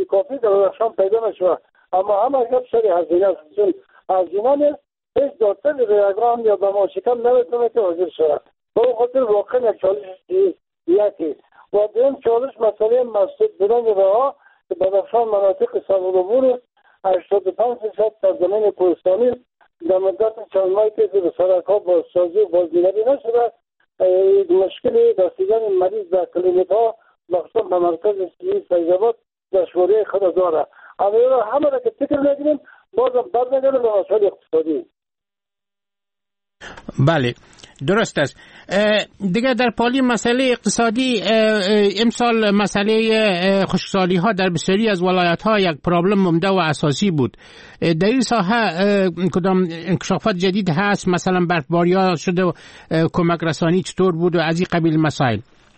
کافی در بدخشان پیدا نشود. اما همه گپ سر هزینه است، چون هزینه نیست هیچ دکتر ریاگرام یا به ماشکم نمیتونه که حاضر شود. به اون خاطر واقعا یک چالش یکی و دویم چالش مسئله مسدود بودن راه که بدخشان مناطق سرالعبور است. 85% در زمین کوهستانی در مدت چند ماهی که به سرک‌ها بازسازی و بازدیدنی نشده، مشکل رسیدن مریض در کلینیک‌ها مخصوصا به مرکز صحی فیض‌آباد دشواری خود داره. اما همه را که فکر نگیریم بازم برمیگرده به مسائل اقتصادی. بله درست است. دیگه در پالی مسئله اقتصادی امسال مسئله خشکسالی ها در بسیاری از ولایت ها یک پرابلم عمده و اساسی بود. در این ساحه کدام انکشافات جدید هست؟ مثلا برفباری ها شده و کمک رسانی چطور بود و از این قبیل مسائل؟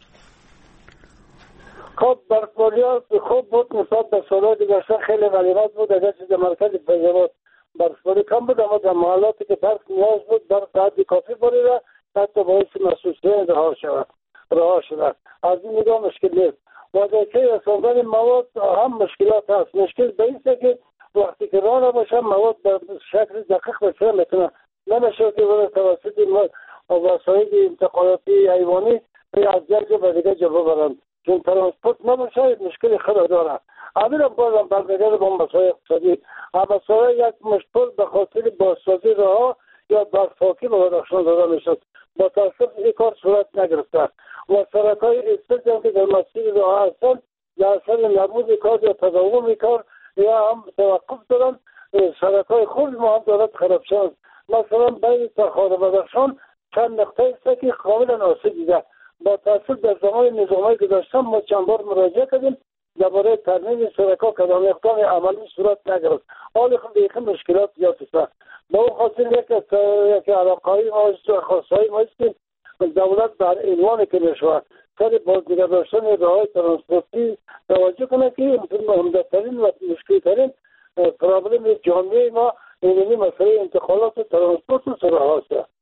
خب برفباری ها خوب بود، نسبت به سالهای گذشته خیلی غلیظ بود. اگر چیز مرکز فیض‌آباد برفباری کم بود، اما در محلاتی که برف نیاز بود برف حد کافی باریده، حتی باعث مسئولیت رها شده. از این نگاه مشکل نیست. وضعیت رساندن مواد هم مشکلات هست. مشکل به این است که وقتی که راه نباشه مواد به شکل دقیق بسیار میتونه نمیشه که توسط وسایل انتقالاتی حیوانی از یک جا به دیگه جا ببرند، چون ترانسپورت نباشه مشکل خود داره. همین بازم برمیگرده با مسائل اقتصادی. مسائل یک مشکل به خاطر بازسازی راه یا برفاکی به بدخشان داده میشد. با تاسف این کار صورت نگرفته و سرک‌های استرجم که در مسیر راه هستن در اثر نبود کار یا تداوم کار یا هم توقف دارن، سرک‌های خوب ما هم دارد خراب شد. مثلا بین تخار و بدخشان چند نقطه است که کاملا آسیب دیده. با تاسف در زمان نظامی گذشته ما چند بار مراجعه کردیم درباره ترمیم سرک‌ها کدام اقدام عملی صورت نگرفت. حال خود دیگه مشکلات زیاد است. به اون خاطر یک علاقه‌ای ما خاصایی ما است دولت بر عنوان که میشود سر بازنگه داشتن راه‌های ترانسپورتی توجه کنه که مهمترین و مشکل‌ترین پرابلم جامعه ما این مسئله انتقالات و ترانسپورت و سراها است.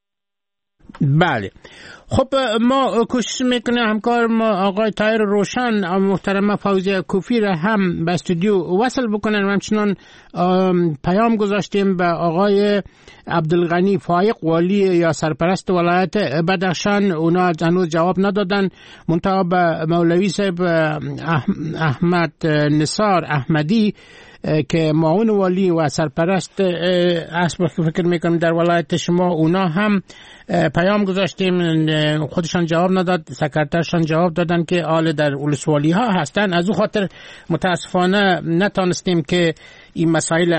بله خب ما کوشش میکنه همکار ما آقای طاهر روشن و محترمه فوزیه کوفی را هم به استودیو وصل بکنن و همچنان پیام گذاشتیم به آقای عبدالغنی فایق والی یا سرپرست ولایت بدخشان. اونا هنوز جواب ندادن. منتها به مولوی صاحب احمد نثار احمدی که معاون والی و سرپرست اسب فکر میکنم در ولایت شما، اونا هم پیام گذاشتیم، خودشان جواب نداد، سکرترشان جواب دادن که آل در ولسوالی ها هستن. از او خاطر متاسفانه نتانستیم که این مسائل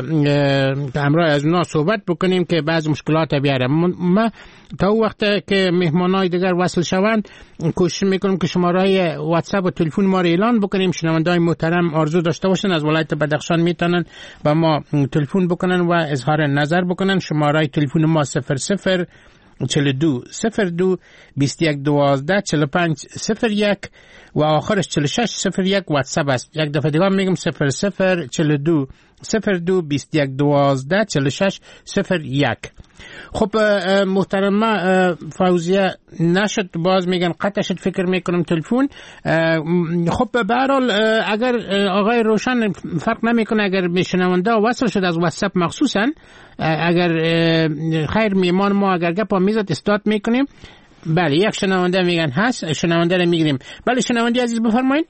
همراه از اونا صحبت بکنیم که بعض مشکلات بیاره. ما تا وقت که مهمانای دیگر وصل شوند کوشش میکنیم که شماره واتساپ و تلفن ما را اعلان بکنیم. شنونده‌های محترم آرزو داشته باشن از ولایت بدخشان میتونن با ما تلفن بکنن و اظهار نظر بکنن. شماره تلفن ما 00 42 02 21 12 45 01 و آخرش 46 01 واتساپ است. یک دفعه دیگه میگم 00 42 02 21 12 46 01. خب محترمه فوزیه نشد، باز میگن قطع شد، فکر میکنم تلفن. خب به هر حال اگر آقای روشن فرق نمیکنه اگر شنونده وصل شد از واتساپ مخصوصا، اگر خیر میمان ما اگر گپا میزد استاد میکنیم. بله یک شنونده میگن هست، شنونده رو میگیریم. بله شنونده عزیز بفرمایید.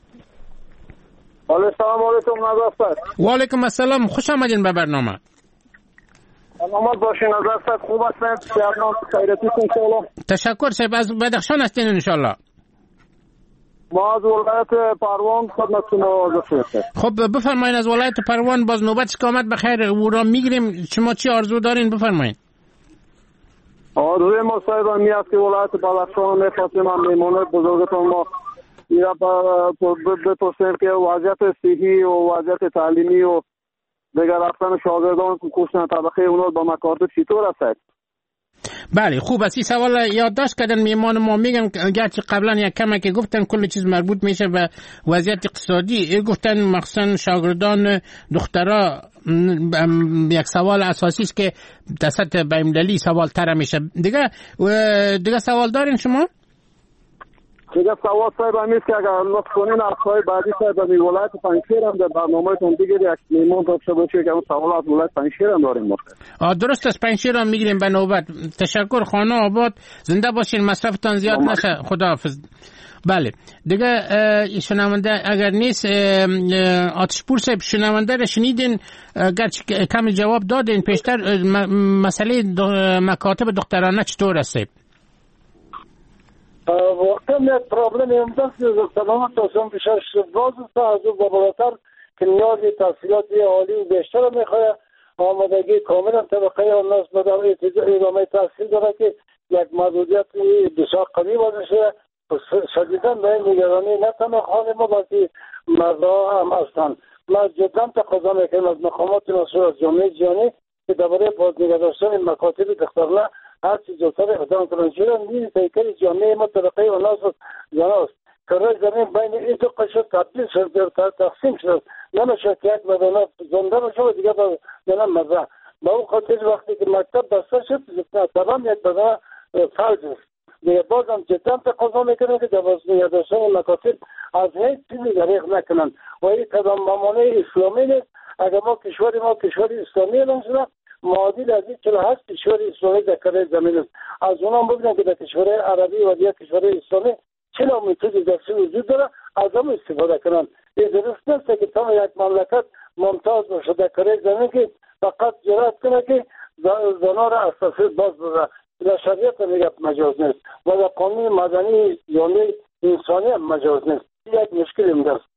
سلام علیکم نظافت. و علیکم السلام، خوش آمدین به برنامه. سلامت باشین نظافت، خوب هستید؟ سلام خیرتون انشالله. تشکر صاحب. از بدخشان هستین انشالله؟ ما از ولایت پروان خدمتتون حاضر شدیم. خب بفرمایید از ولایت پروان باز نوبتش که آمد بخیر او را میگیریم. شما چی آرزو دارین بفرمایید. آرزوی ما صاحب همی است که ولایت بدخشان میخواستیم هم میمونه بزرگتون ما یا بپرسیم که وضعیت صحی و وضعیت تعلیمی و دیگر رفتن شاگردان کشتن طبقه اونا با مکاتب چطور است؟ بله خوب است. این سوال یادداشت کردن میمان ما. میگم گرچه قبلا یک کمی که گفتن کل چیز مربوط میشه به وضعیت اقتصادی، گفتن مخصوصا شاگردان دخترها یک سوال اساسی است که در سطح بین‌المللی سوال تر میشه. دیگه سوال دارین شما؟ دیگه سواد صاحب همیست که اگر لطف کنین از خواهی بعدی صاحب از ولایت پنجشیر هم در برنامهتون دیگه یک میمون داشته باشه که اون سوال از ولایت پنجشیر هم داریم. درست است، پنجشیر هم میگیریم به نوبت. تشکر خانه آباد، زنده باشین، مصرفتان زیاد نشه. خداحافظ. بله دیگه شنونده اگر نیست، آتشپور صاحب شنونده را شنیدین، گرچه کمی جواب دادین پیشتر. مسئله مکاتب دخترانه چطور است؟ واقعا یک پرابلم هم دست سلامت داشتم بیشتر باز است از او بالاتر که نیاز تحصیلات عالی و بیشتر میخواه. آمادگی کاملا طبقه الناس بدون ادامه تحصیل داره که یک محدودیت بسیار قوی وضع شده. شدیداً به این نگرانی نه تنها خانه ما بلکه مردها هم هستند. من جدا تقاضا میکنم از مقامات مسئول از جامعه جهانی که درباره بازنگه داشتن مکاتب دخترانه هر چیز زودتر اقدام کنند. چرا نیز پیکر جامعه ما طبقه الناس زناست که رای زمین بین این دو قشر تبدیل شد، تقسیم شد، نمیشه که یک بدانه زنده باشه و دیگه بدانه مزه. به اون خاطر وقتی که مکتب بسته شد تمام یک بدانه فرض است. دیگه باز هم جدا تقاضا میکنن که در بازنگه داشتن مکاتب از هیچ چیزی دریغ نکنن و این قدم ممانع اسلامی نیست. اگر ما کشور اسلامی اعلام شده، معادل از این 48 کشور اسلامی در کره زمین است. از اونها ببینن که در کشور عربی و دیگر کشور اسلامی چه نوع میتودی دستی وجود داره، از هم استفاده کنن. این درست نیست که تا یک مملکت ممتاز باشه در کره زمین که فقط جرأت کنه که زنان را از تحصیل باز بده. در شریعت میگه مجاز نیست و در قانون مدنی یعنی انسانی هم مجاز نیست. یک مشکل این است.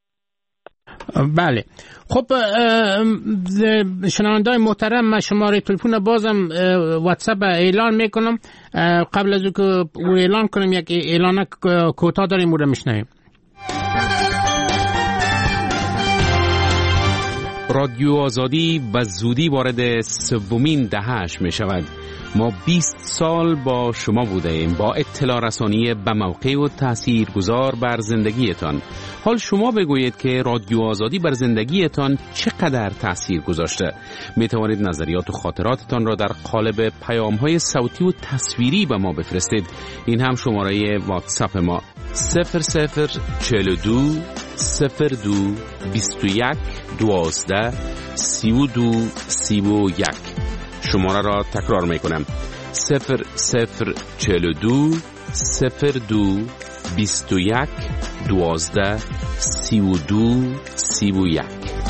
بله خب شنونده‌های محترم، من شماره تلفن بازم واتساپ اعلان میکنم. قبل از اینکه اعلان کنم یک اعلان کوتاه داریم، او را میشنویم. رادیو آزادی به زودی وارد سومین دهه‌اش می شود. ما 20 سال با شما بوده ایم، با اطلاع رسانی به موقع و تاثیرگذار بر زندگیتان. حال شما بگویید که رادیو آزادی بر زندگیتان چقدر تاثیر گذاشته. می توانید نظریات و خاطراتتان را در قالب پیام‌های صوتی و تصویری به ما بفرستید. این هم شماره واتساپ ما 0042 02 21 12 32 31. شماره را تکرار می کنم 0042 02 21 12 32 31.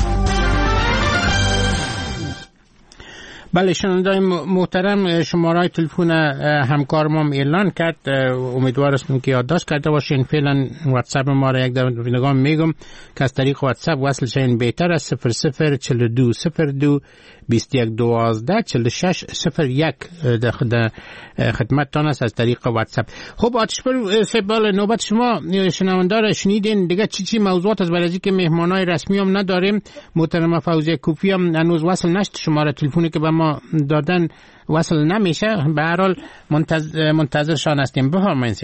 بله شنونده‌های محترم، شماره تلفن همکار ما اعلان کرد. امیدوار هستم که یادداشت کرده باشین. فعلا واتساپ ما را یک نگاه میگم که از طریق واتساپ وصل شین بهتر است. 0042 02 21 12 46 01 در خدمتتان است از طریق واتساپ. خب آتشپور سبال، نوبت شما. شنونده را شنیدین دیگه. چی موضوعات از برای که مهمانای رسمی هم نداریم. محترمه فوزیه کوفی هم هنوز وصل نشد، شماره تلفنی که به ما دادن وصل نمیشه. به هر حال منتظرشان هستیم. بفرمایید.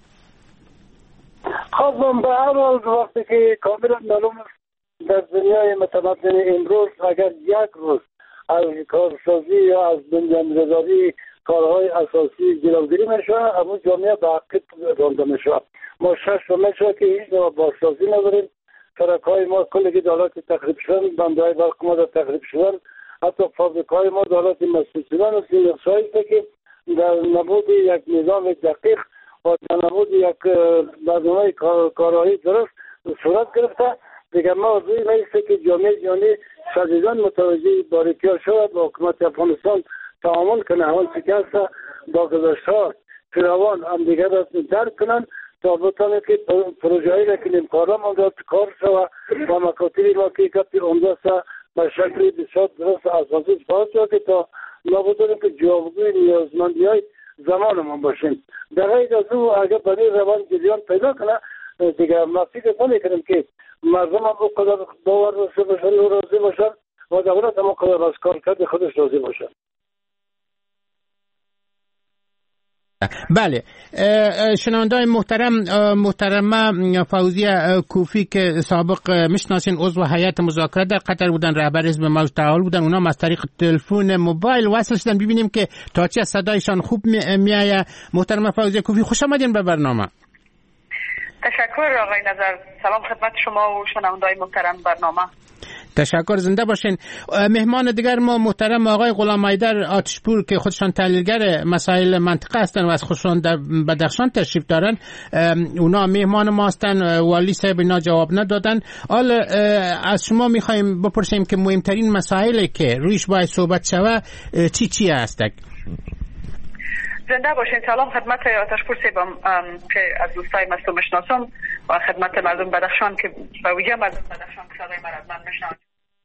خب به هر حال وقتی که کاملا معلوم در دنیای متمدن امروز اگر یک روز از کارسازی یا از بنیانگذاری کارهای اساسی جلوگیری میشه، اما جامعه به عقب رانده میشه. ما 6 میشه که هیچ نوع بازسازی نداریم. سرک‌های ما کلی دولت تخریب شدن، بندهای برق ما در تخریب شدن، حتی فابریک‌های ما دولت مسئول شدن است. این شایسته که در نبود یک نظام دقیق و در نبود یک برنامه کارایی درست صورت گرفته، دیگر ما روی میسته که جامعه جهانی شدیداً متوجه باریکی‌ها شود و حکومت افغانستان تعامل کنه، همون شکست با گذشته‌ها فراوان هم دیگر را درک کنند تا بتانه که پروژه‌ای را که نیمکارا مانداد کار شود و مکاتبی ما که کپی عمده به شکلی بسیار درست اساسی فعال شود که تا ما بتانیم که جوابگوی نیازمندی‌های زمانمان باشیم. در غیر از او اگر برای روان جریان پیدا کنه دیگر ما فکر نمی‌کنیم که مردم هم اونقدر باور داشته باشن و راضی باشن و دولت هم اونقدر از کارکرد خودش راضی باشن. بله شنونده‌های محترمه فوزیه کوفی که سابق میشناسین، عضو هیئت مذاکره در قطر بودن، رهبر حزب موج تعال بودن، اونا از طریق تلفن موبایل وصل شدن. ببینیم که تا چه صدایشان خوب میآید. محترمه فوزیه کوفی خوش آمدین به برنامه. تشکر آقای نظر. سلام خدمت شما و شنونده‌های محترم برنامه. تشکر، زنده باشین. مهمان دیگر ما محترم آقای غلام حیدر آتشپور که خودشان تحلیلگر مسائل منطقه هستند و از خودشان در بدخشان تشریف دارن. اونا مهمان ما هستن. والی صاحب اینا جواب ندادن. حالا از شما میخوایم بپرسیم که مهمترین مسائلی که رویش باید صحبت شوه چی هستند؟ زنده باشین. سلام خدمت آتشپور صاحبم که از دوستای مستو میشناسم و خدمت مردم بدخشان که به ویژه مردم بدخشان که صدای من میشنوند.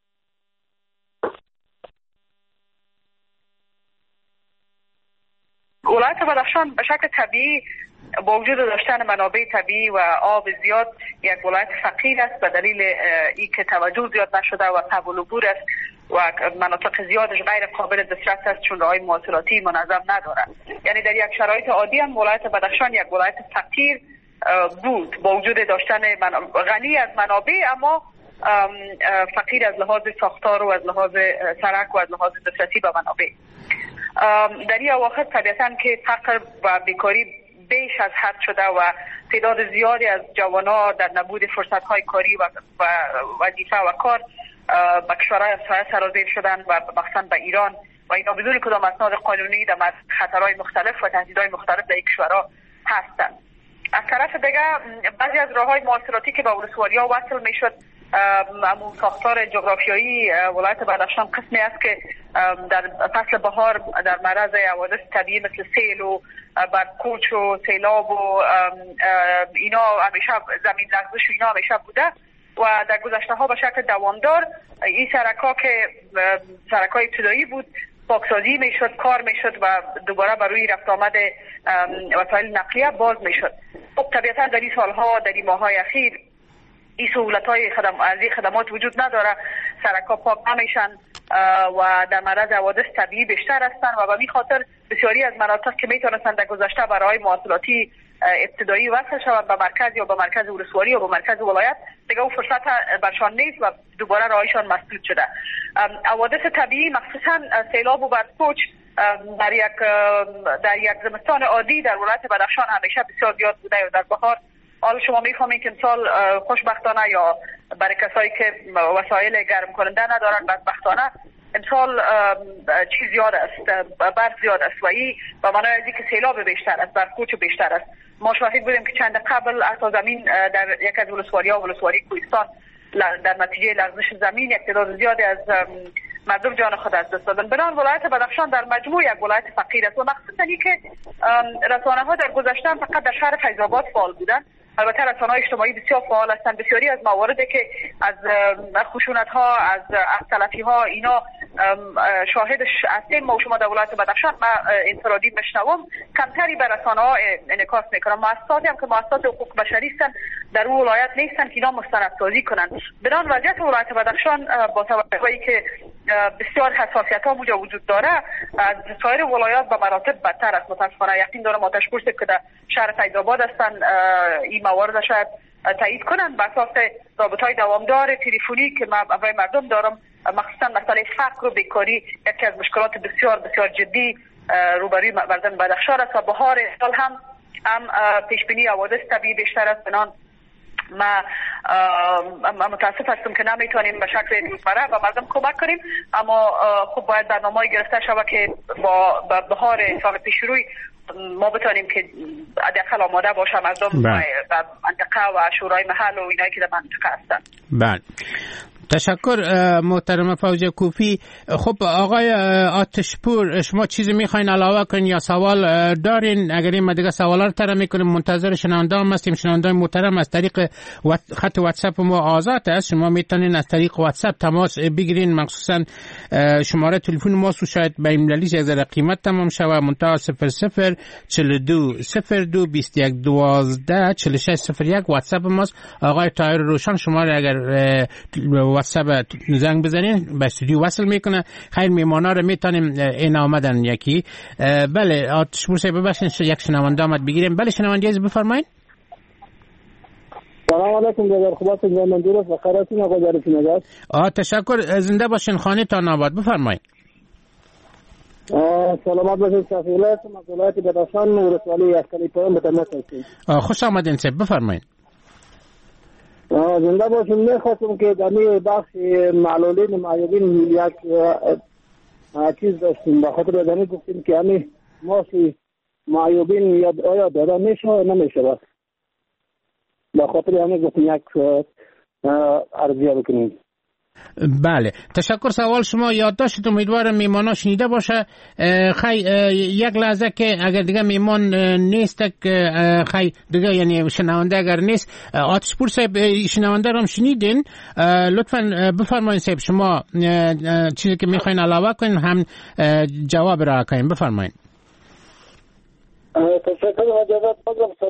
ولایت بدخشان به شکل طبیعی با وجود داشتن منابع طبیعی و آب زیاد یک ولایت فقیر است به دلیل اینکه توجه زیاد نشده و قبول عبور است و مناطق زیادش غیر قابل دسترس است چون راههای مواصلاتی منظم ندارد. یعنی در یک شرایط عادی هم ولایت بدخشان یک ولایت فقیر بود با وجود داشتن غنی از منابع اما فقیر از لحاظ ساختار و از لحاظ سرک و از لحاظ دسترسی به منابع. در این اواخر طبیعتاً که فقر و بیکاری بیش از حد شده و تعداد زیادی از جوانان در نبود فرصت‌های کاری و وظیفه و کار به کشورهای همسایه سرازیر شدن و مخصوصاً به ایران و اینا بدون کدام اسناد قانونی در خطرهای مختلف و تهدیدهای مختلف در این کشورها هستند. از طرف دیگه بعضی از راههای مواصلاتی که به ولسوالی‌ها وصل میشد امون ساختار جغرافیایی ولایت بدخشان قسمی است که در فصل بهار در معرض حوادث طبیعی مثل سیل و برکوچ و سیلاب و اینا همیشه زمین لرزش و اینا همیشه بوده و در گذشته ها به شکل دوامدار این سرک‌ها که سرک‌های ابتدایی بود پاکسازی میشد، کار میشد و دوباره برای رفت آمد وسایل نقلیه باز میشد. خب طبیعتا در این سالها در این ماه‌های اخیر این سهولت‌های خدمات وجود نداره، سرک‌ها پاک نمیشن و در معرض حوادث طبیعی بیشتر هستند و به این خاطر بسیاری از مناطق که میتونستند در گذشته برای مواصلاتی ابتدایی وصل شوند به مرکز یا به مرکز ولسوالی یا به مرکز ولایت دیگه اون فرصت برشان نیست و دوباره راهشان مسدود شده. حوادث طبیعی مخصوصا سیلاب و برکوچ در یک زمستان عادی در ولایت بدخشان همیشه بسیار زیاد بوده و در بهار حالا شما میفهمید که امسال خوشبختانه یا برای کسایی که وسایل گرم کننده ندارن بدبختانه امسال چیز زیاد است، برف زیاد است و این به معنای از اینکه سیلاب بیشتر است، برکوچ بیشتر است. ما شاهد بودیم که چند قبل حتی زمین در یک از ولسوالی‌ها ولسوالی کوهستان در نتیجه لرزش زمین یک تعداد زیادی از مردم جان خود از دست دادن. بنابراین ولایت بدخشان در مجموع یک ولایت فقیر است و مخصوصا اینکه رسانه‌ها در گذشته فقط در شهر فیض آباد فعال بودند. البته رسانه‌های اجتماعی بسیار فعال هستند. بسیاری از مواردی که از خشونت‌ها از تلفی‌ها اینا شاهدش هستیم ما و شما در ولایت بدخشان ما انفرادی میشنوم کمتری به رسانه‌ها انعکاس میکنن. مؤسساتی هم که مؤسسات حقوق بشری هستند در اون ولایت نیستن که اینا مستندسازی کنن. بنابراین وضعیت ولایت بدخشان با توجه به اینکه بسیار حساسیت‌ها اونجا وجود داره از سایر ولایات به مراتب بدتر است. متأسفانه یقین دارم آتشپور که در شهر فیض آباد هستن این موارد شاید تایید کنن به اساس رابطه‌های دوامدار تلفنی که من با مردم دارم. مخصوصا مسئله فقر و بیکاری یکی از مشکلات بسیار بسیار جدی روبروی مردم بدخشان است و بهار سال هم پیش بینی حوادث طبیعی بیشتر است. بنان ما متاسف هستم که نمیتونیم به شکل روزمره به مردم کمک کنیم اما خب باید برنامه‌ای گرفته شود که با بهار سال پیش روی ما بتونیم که حداقل آماده باشه مردم و منطقه و شورای محل و اینایی که در منطقه هستن. بله تشکر محترم فوزیه کوفی. خب آقای آتشپور شما چیزی میخواین علاوه کنین یا سوال دارین؟ اگر این دیگه سوالا رو طرح میکنیم منتظر شنونده هم هستیم. شنونده محترم از طریق خط واتساپ ما آزاد است، شما میتونین از طریق واتساپ تماس بگیرین. مخصوصا شماره تلفن ما شاید به ایمیلیش از قیمت تمام شوه منتها 00 42 02 21 12 46 01 واتساپ ماست. آقای طاهر روشن شما را اگر واتساپ زنگ بزنین به استودیو وصل میکنه. خیلی میمانا رو میتونیم این آمدن یکی. بله آتشپور صاحب ببخشید یک شنونده آمد بگیریم. بله شنونده عزیز بفرمایید. سلام علیکم جناب خوبات من درست و خیراتون آقا جارتون نگاه. تشکر زنده باشین خانه تان آباد بفرمایید. سلامت باشید شفیعات مسئولات بدخشان ولسوالی اسکلی پایان متمت هستید. خوش آمدین صاحب بفرمایید. زنده باشیم. میخواستم که در این بخش معلولین معیوبین یک چیز داشتیم، به خاطر دانی گفتیم که همین ماسی معیوبین آیا داده میشه یا نمیشه. بس به خاطر همین گفتیم یک عرضیه بکنیم. بله تشکر. سوال شما یادداشت امیدوارم میمانا شنیده باشه. خی یک لحظه که اگر دیگه میمان نیست خی دیگه یعنی شنونده اگر نیست، آتشپور صاحب شنونده رو هم شنیدین، لطفا بفرمایید صاحب شما چیزی که میخواین علاوه کنین هم جواب را کنین. بفرمایید. تشکر مجدد.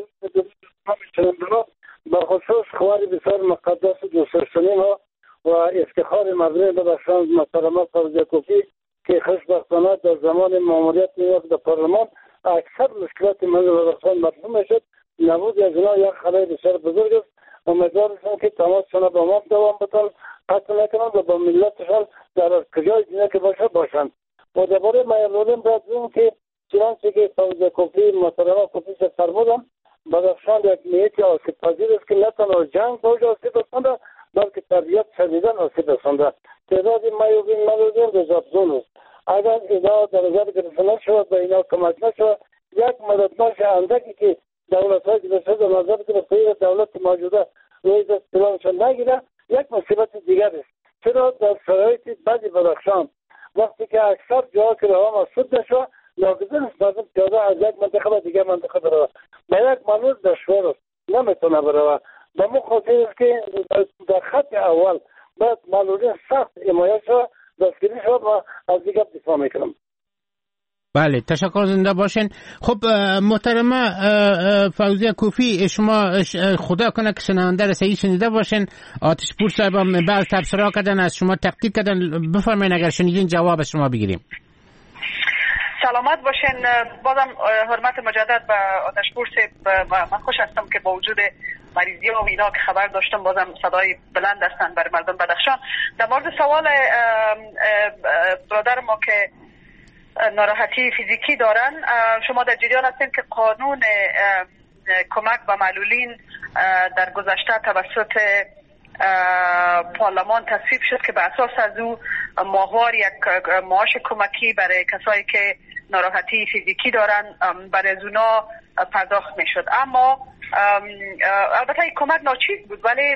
با خصوص خوار بسیار مقدس و دوستداشتنی ما و افتخار مردم بدخشان محترمه فوزیه کوفی که خوشبختانه در زمان ماموریت نیویورک در پارلمان اکثر مشکلات مردم بدخشان مفهوم شد. نبود از اینا یک خلای بسیار بزرگ است. امیدوارم که تماسشان با ما دوام بتن، قطع نکنند و با ملتشان در کجای دنیا که باشند. و درباره معلولین باید بگویم که چنانچه که فوزیه کوفی محترمه کوفی فرمودند، بدخشان یک محیط آسیب پذیر است که نه تنها جنگ باید آسیب رسانده بلکه تربیت شدیدن آسیب رسانده. تعداد معلولین بسیار است. اگر اینا در نظر گرفته نشود و اینا کمک نشود، یک مددماش اندکی که دولت‌های دیگر در نظر گرفته دولت موجوده روی دست پلانشان نگیره، یک مصیبت دیگر است. چرا در شرایط بدی بدخشان وقتی که اکثر جاها که راه مسدود نشود ناگزیر است مردم پیاده از یک منطقه به دیگر منطقه برود. به یک مانور دشوار است، نمیتونه برود. به مخاطر است که در خط اول باید معلولین سخت حمایت شود، دستگیری شود و از دیگر دفاع میکنم. بله تشکر، زنده باشین. خب محترمه فوزیه کوفی، شما خدا کنه که شنونده را صحیح شنیده باشین. آتشپور صاحب هم بعض تبصره کردن، از شما تقدیر کردن. بفرمایید اگر شنیدین جواب از شما بگیریم. سلامت باشین. بازم حرمت مجدد به آتشپور صاحب. من خوش هستم که با وجود مریضی و اینا که خبر داشتم بازم صدای بلند هستن برای مردم بدخشان. در مورد سوال برادر ما که ناراحتی فیزیکی دارن، شما در جریان هستین که قانون کمک به معلولین در گذشته توسط پارلمان تصویب شد که به اساس از او ماهوار یک معاش کمکی برای کسایی که ناراحتی فیزیکی دارن برای از اونا پرداخت می شد. اما البته این کمک ناچیز بود، ولی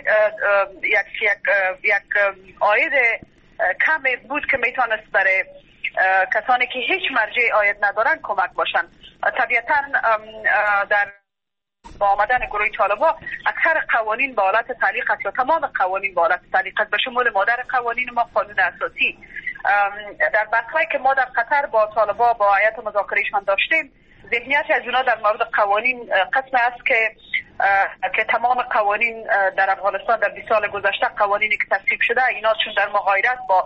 یک عاید کم بود که میتونست برای کسانی که هیچ مرجع عاید ندارن کمک باشن. طبیعتا در با آمدن گروه طالبا اکثر قوانین به حالت تعلیق است یا تمام قوانین به حالت تعلیق است، به شمول مادر قوانین ما قانون اساسی. در بحث‌هایی که ما در قطر با طالبا با هیئت مذاکره‌شان داشتیم، ذهنیت از اونا در مورد قوانین قسم است که تمام قوانین در افغانستان در 20 سال گذشته قوانینی که تصویب شده اینا چون در مغایرت با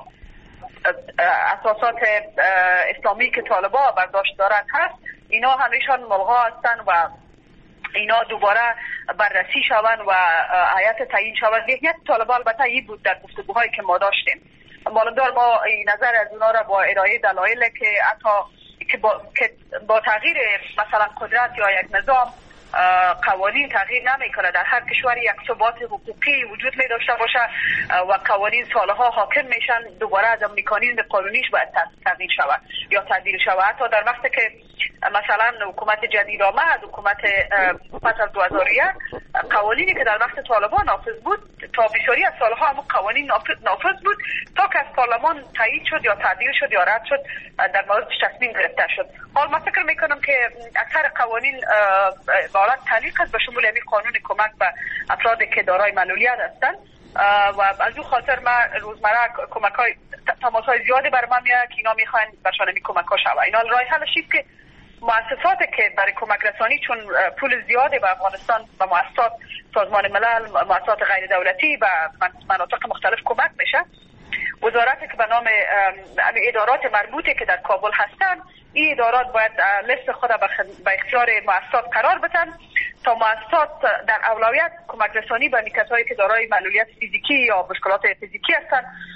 اساسات اسلامی که طالبا برداشت دارند هست، اینا همیشان ملغا هستند و اینا دوباره بررسی شوند و هیئت تعیین شود. ذهنیت طالبا البته این بود در گفتگوهایی که ما داشتیم. مالدار ما نظر از اونا را با ارائه دلایل که حتی با تغییر مثلا قدرت یا یک نظام قوانین تغییر نمیکنه. در هر کشوری یک ثبات حقوقی وجود می داشته باشه و قوانین سالها حاکم میشن، دوباره از مکانیزم قانونیش باید تغییر شود یا تعدیل شود. حتی در وقتی که مثلا حکومت جدید آمد، حکومت پس از 2001 قوانینی که در وقت طالبان نافذ بود تا بسیاری از سالها هم قوانین نافذ بود تا که از پارلمان تایید شد یا تعدیل شد یا رد شد در موردش تصمیم گرفته شد. حال من فکر میکنم که اکثر قوانین به حالت تعلیق است، به شمول همین قانون کمک به افرادی که دارای معلولیت هستند و از اون خاطر من روزمره کمک‌های تماس‌های زیادی بر من میاد که اینا میخواین برشان می کمک‌ها شود. اینا راه حلش است که مؤسساتی که برای کمک رسانی چون پول زیادی به افغانستان و مؤسسات سازمان ملل، مؤسسات غیر دولتی و مناطق مختلف کمک میشه، وزارتی که به نام ادارات مربوطه که در کابل هستند، این ادارات باید لیست خود به اختیار مؤسسات قرار بدن تا مؤسسات در اولویت کمک رسانی به کسایی که دارای معلولیت فیزیکی یا مشکلات فیزیکی هستند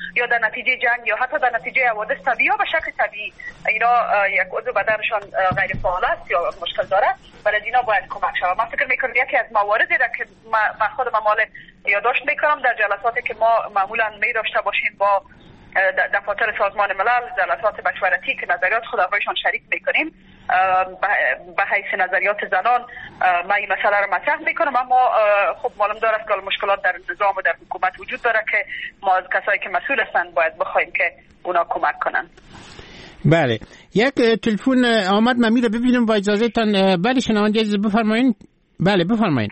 یا در نتیجه جنگ یا حتی در نتیجه حوادث طبیعی یا به شکل طبیعی اینا یک عضو بدنشان غیر فعال است یا مشکل داره، برای اینا باید کمک شود. من فکر میکنم یکی از مواردی را که من خودم مال یادداشت میکنم در جلساتی که ما معمولا می داشته باشیم با دفاتر سازمان ملل، جلسات مشورتی که نظریات خودآگاهیشان شریک میکنیم، به حیث نظریات زنان من این مسئله رو مطرح میکنم. اما خب معلوم داره است که مشکلات در نظام و در حکومت وجود داره که ما از کسایی که مسئول هستند باید بخوایم که اونا کمک کنن. بله، یک تلفن آمد، من میره ببینم با اجازه تان. بله شنونده عزیز بفرمایید. بله بفرمایید.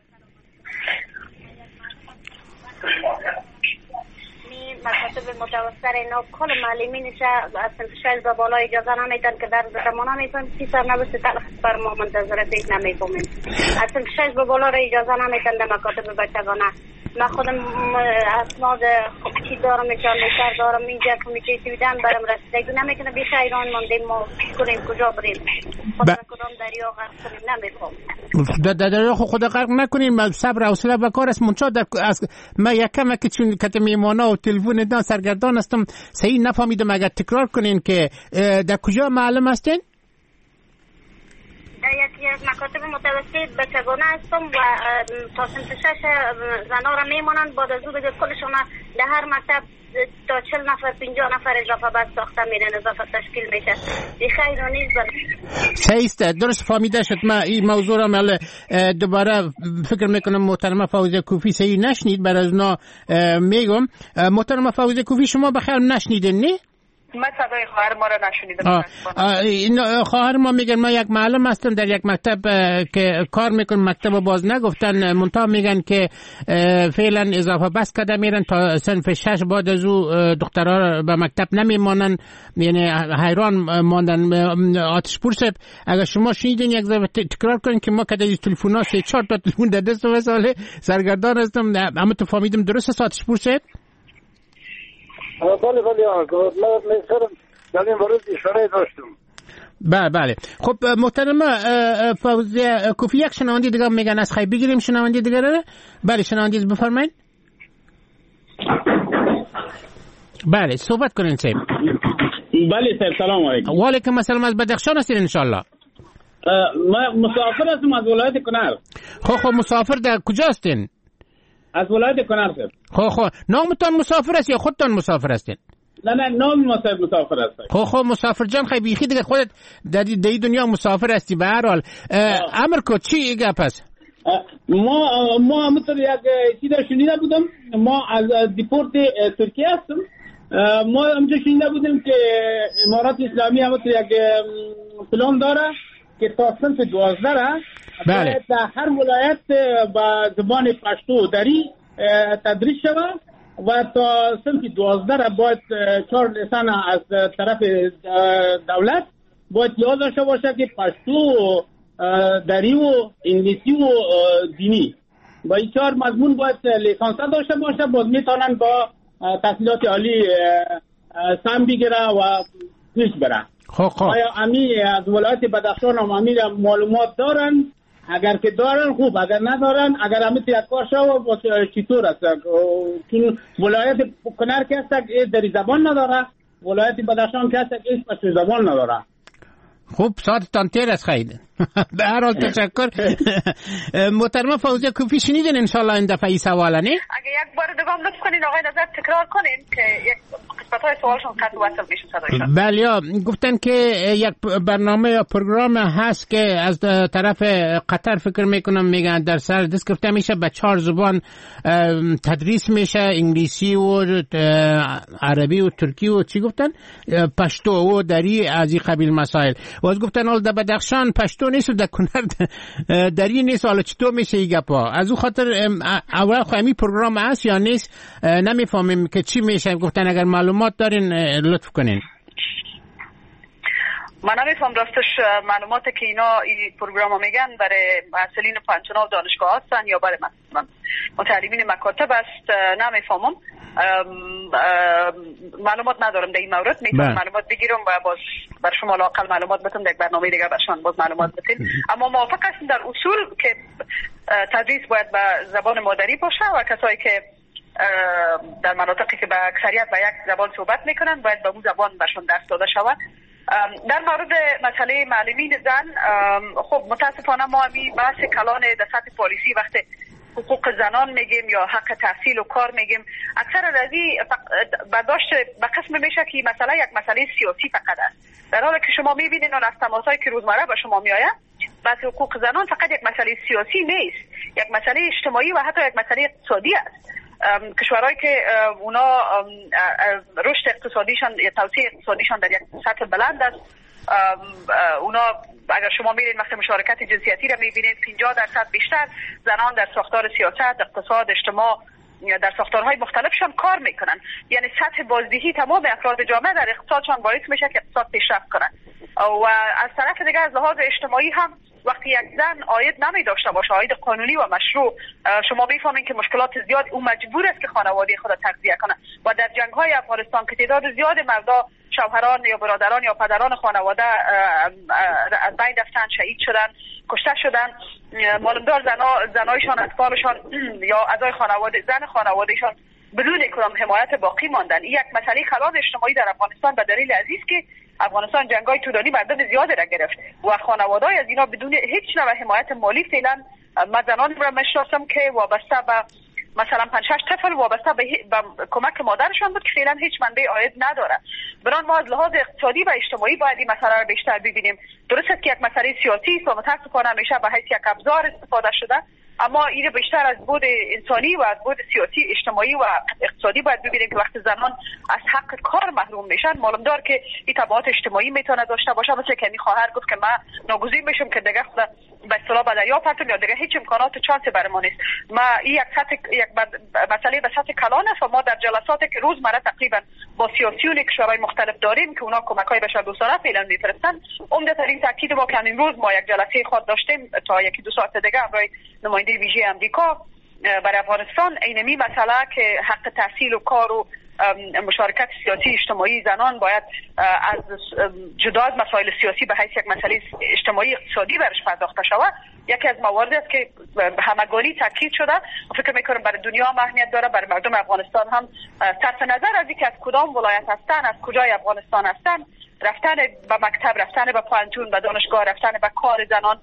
مکاتب متوسط اینا کل معلمینش از صنف 6 به بالا اجازه نمیدن که در زمان نمیتونن سی سر نوسته تلخص بر ما منتظره فکر نمیکنیم. از صنف 6 به بالا را اجازه نمیدن در مکاتب بچگانه. من خودم اسناد چی دارم، میشار دارم، اینجا کمیته سویدن برام رسیدگی نمیکنه. بیشه ایران ماندیم، ما کنیم کجا بریم، خود کدام دریا غرق کنیم نمیفهم. در دریا خود غرق نکنیم، صبر و حوصله به کار است. منچا من یکم که چون کت میمانا و تلفن دان سرگردان هستم صحیح نفهمیدم، اگر تکرار کنین که در کجا معلم هستین؟ یکی از مکاتب متوسط بچگانه هستم و تا صنف 6 زنا را میمانند. بعد از او دیگه کلشون در هر مکتب تا 40 نفر 50 نفر اضافه بعد ساخته میرن، اضافه تشکیل میشه. این خیر و نیست. صحیح درست فهمیده شد. من این موضوع را دوباره فکر میکنم محترمه فوزیه کوفی صحیح نشنید، برای از اونا میگم. محترمه فوزیه کوفی شما بخیر نشنیدین نه؟ من صدای خواهر ما را نشنیدم. خواهر ما میگن ما یک معلم هستم در یک مکتب که کار میکنم، مکتب باز نگفتن، منتها میگن که فعلا اضافه بس کرده میرن تا صنف 6. بعد از او دخترها به مکتب نمیمانن، یعنی حیران ماندن. آتش پرسب اگر شما شنیدین یک ذره تکرار کنین که ما که در تلفن‌ها 3-4 تا تلفن در دست و ساله سرگردان هستم. اما تو فهمیدم درست است آتش پرسب؟ بله من می‌سرم در این مورد اشاره داشتم. بله. خب محترمه فوزیه کوفی، یک شنونده دیگه میگن از خیلی بگیریم شنونده دیگه رو. بله شنونده بفرمایید. بله صحبت کنین صاحب. بله صاحب سلام علیکم. و علیکم السلام. از بدخشان هستین ان شاء الله؟ ما مسافر هستم از ولایت کنر. خب مسافر در کجا هستین؟ از ولایت کنر صاحب. خب نامتان مسافر است یا خودتان مسافر هستین؟ نه نام مسافر هستم. خب مسافر جان خیلی بیخی دیگه خودت در این دنیا مسافر هستی. به هر حال امر کو چی گپ است؟ ما همونطور یک چیز شنیده بودم، ما از دیپورت ترکیه هستم. ما همونطور شنیده بودیم که امارات اسلامی همونطور یک پلان داره که تا صنف 12 را بله در هر ولایت با زبان پشتو دری تدریس شود و تا صنف 12 را باید 4 لسان از طرف دولت باید یاد داشته باشه که پشتو، دری و انگلیسی و دینی با این 4 مضمون باید لیسانس داشته باشه. باز میتونن با تحصیلات عالی سهم بگیره و پیش بره. آیا امی از ولایت بدخشان هم امی معلومات دارن؟ اگر که دارن خوب، اگر ندارن اگر امی یک کار شو چطور است؟ چون ولایت کنر که هست دری زبان نداره، ولایت بدخشان که هست پشتو زبان نداره. خوب ساعتتان تیر است خیلی. به هر حال تشکر. محترمه فوزیه کوفی شنیدین انشالله این دفعه ای سواله نه؟ اگه یک بار دیگه هم لطف کنین آقای نظر تکرار کنین که یک قسمت‌های سوالشون قطع وصل میشه صدایشان. بله گفتن که یک برنامه یا پروگرام هست که از طرف قطر فکر میکنم میگن در سر دست گرفته میشه، به 4 زبان تدریس میشه، انگلیسی و عربی و ترکی و چی گفتن پشتو و دری از این قبیل مسائل. باز گفتن اول در بدخشان پشتو نیست و در کنر دری نیست، حالا چطور میشه این گپا؟ از اون خاطر اول خواهمی پروگرام هست یا نیست نمیفهمیم که چی میشه. گفتن اگر معلومات دارین لطف کنین. من نمیفهم راستش معلوماتی که اینا این پروگرام میگن برای محصلین پنجشنبه و دانشگاه هستن یا برای متعلمین مکاتب است نمیفهمم. معلومات ندارم در این مورد. میتونم معلومات بگیرم و باز بر شما لااقل معلومات بتونم در برنامه دیگه برشان باز معلومات بتیم. اما موافق هستم در اصول که تدریس باید به زبان مادری باشه و کسایی که در مناطقی که به اکثریت به یک زبان صحبت میکنن باید به اون زبان بهشون درس داده شود. در مورد مسئله معلمین زن، خب متاسفانه ما همین بحث کلان در سطح پالیسی وقتی حقوق زنان میگیم یا حق تحصیل و کار میگیم، اکثر رضی برداشت به قسم میشه که مسئله یک مسئله سیاسی فقط است، در حالی که شما میبینید اون از تماسایی که روزمره به شما میآید بحث حقوق زنان فقط یک مسئله سیاسی نیست، یک مسئله اجتماعی و حتی یک مسئله اقتصادی است. کشورهایی که اونا رشد اقتصادیشان یا توسعه اقتصادیشان در یک سطح بلند است، اونا اگر شما میرین وقتی مشارکت جنسیتی را میبینید 50% بیشتر زنان در ساختار سیاست، اقتصاد، اجتماع، در ساختارهای مختلفشان کار میکنن. یعنی سطح بازدهی تمام افراد جامعه در اقتصادشان باعث میشه که اقتصاد پیشرفت کنن. و از طرف دیگه از لحاظ اجتماعی هم وقتی یک زن عاید نمی داشته باشه، عاید قانونی و مشروع، شما میفهمید که مشکلات زیاد، او مجبور است که خانواده خود تغذیه کنه. و در جنگ‌های افغانستان که تعداد زیاد مردا، شوهران یا برادران یا پدران خانواده از بین رفتن، شهید شدن، کشته شدن، معلومدار زنایشان، اطفالشان یا اعضای خانواده، زن خانوادهشان بدون کدام حمایت باقی ماندن. این یک مسئله کلان اجتماعی در افغانستان به دلیل عزیز که افغانستان جنگ‌های طولانی مردم زیادی را گرفت و خانواده‌های از اینا بدون هیچ نوع حمایت مالی فعلا، من زنانی را میشناسم که وابسته به مثلا 5-6 طفل وابسته به کمک مادرشان بود که فعلا هیچ منبع عاید نداره. برای ما از لحاظ اقتصادی و اجتماعی باید این مسئله را بیشتر ببینیم. درست است که یک مسئله سیاسی است و متاسفانه همیشه به حیث یک ابزار استفاده شده، اما این بیشتر از بود انسانی و از بود سیاسی، اجتماعی و اقتصادی باید ببینیم که وقتی زنان از حق کار محروم میشن، معلوم دار که این تبعات اجتماعی میتونه داشته باشه. مثل که این خواهر گفت که من ناگزیر میشم که دیگه خود به اصطلاح به دریا پرتم یا دیگه هیچ امکانات و چانسی برای ما نیست. ما این یک مسئله به سطح کلان است و ما در جلساتی که روزمره تقریبا با سیاسیون کشورهای مختلف داریم که اونا کمک‌های بشردوستانه فعلا میفرستن، عمدترین تاکید ما که امروز ما یک جلسه خود داشتیم تا 1-2 ساعت دیگه همراه نماینده ویژه امریکا برای افغانستان، اینمی مسئله که حق تحصیل و کار و مشارکت سیاسی اجتماعی زنان باید از جدا از مسائل سیاسی به حیث یک مسئله اجتماعی اقتصادی برش پرداخته شود، یکی از مواردی است که همگانی تاکید شده و فکر میکنم برای دنیا هم اهمیت داره، برای مردم افغانستان هم، صرف نظر از اینکه از کدام ولایت هستن، از کجای افغانستان هستن، رفتن به مکتب، رفتن به پانتون، به دانشگاه، رفتن به کار زنان،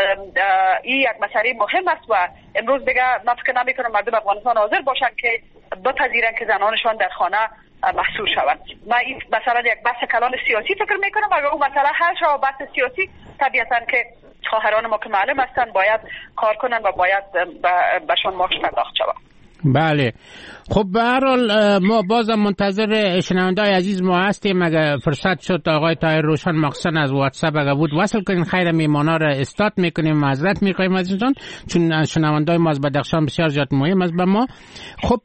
این یک مسئله مهم است و امروز دیگه من فکر نمی‌کنم مردم افغانستان حاضر باشن که بپذیرن که زنانشان در خانه محصور شوند. من این مثلا یک بحث کلان سیاسی فکر می‌کنم و اون مسئله حل شود بحث سیاسی، طبیعتاً که خواهران ما که معلم هستن باید کار کنن و باید بهشون معاش پرداخت شود. بله، خب به هر حال ما بازم منتظر شنونده‌های عزیز ما هستیم. اگر فرصت شد آقای طاهر روشن مخصوصا از واتساپ اگر بود وصل کنین، خیر میمانا را استاد میکنیم، معذرت میخوایم از اینجان چون شنونده‌های ما از بدخشان بسیار زیاد مهم است به ما. خب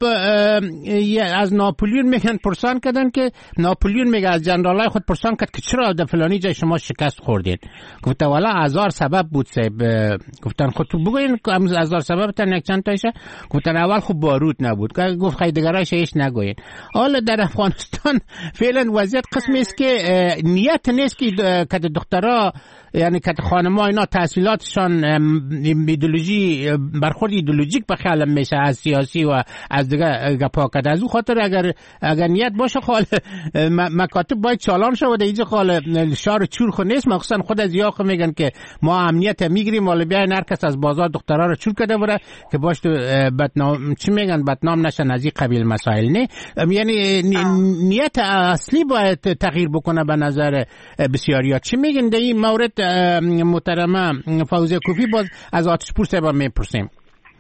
از ناپلیون میگن پرسان کردن که ناپلیون میگه از جنرالای خود پرسان کرد که چرا در فلانی جای شما شکست خوردید، گفت والا هزار سبب بود صاحب. گفتن خود تو بگوین هزار سبب تن یک چند تایشه، گفتن اول خب بارود نبود، گفت خیلی دیگرایش هیچ نگوین. حالا در افغانستان فعلا وضعیت قسمی است که نیت نیست که دخترها یعنی که خانم‌ها اینا تحصیلاتشان ایدئولوژی برخورد ایدئولوژیک به خیال میشه از سیاسی و از دیگه گپا کرده. از اون خاطر اگر نیت باشه خال مکاتب باید چالان شه و در اینجا خال شار چور خو نیست. مخصوصا خود از یاخ میگن که ما امنیت میگیریم ولی بیاین هر کس از بازار دخترها رو چور کرده بره که باش بدنام چی میگن بدنام نشن از این قبیل مسائل. نه یعنی نیت اصلی باید تغییر بکنه به نظر بسیاریا. چی میگن در این مورد محترمه فوزیه کوفی؟ باز از آتش پور صاحب میپرسیم.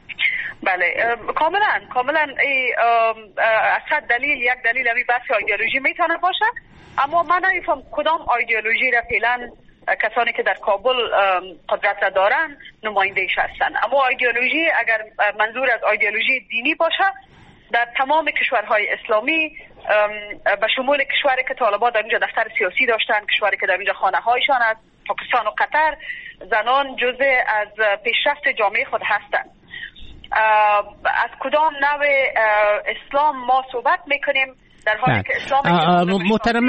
بله کاملا اصلا یک دلیل همین بحث ایدئولوژی میتونه باشه، اما من نمیفهم کدام ایدئولوژی را فعلا کسانی که در کابل قدرت را دارن نماینده‌اش هستن. اما ایدئولوژی اگر منظور از ایدئولوژی دینی باشه در تمام کشورهای اسلامی به شمول کشوری که طالبان در اینجا دفتر سیاسی داشتن، کشوری که در اینجا خانه هایشان است، پاکستان و قطر، زنان جزء از پیشرفت جامعه خود هستند. از کدام نوع اسلام ما صحبت میکنیم در حالی که اسلام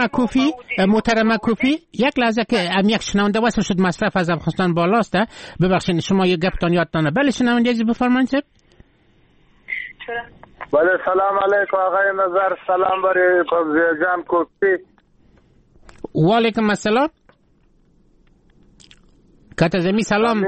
محترمه کوفی یک لحظه که یک شنونده واسه شد مصرف از افغانستان بالاست. ببخشید شما یه گپتان یادتانه. بله شنونده عزیز بفرمایید. چرا بله سلام علیکم آقای نظر، سلام برای فوزیه جان کوفی. و علیکم السلام. کاتزمی سلام.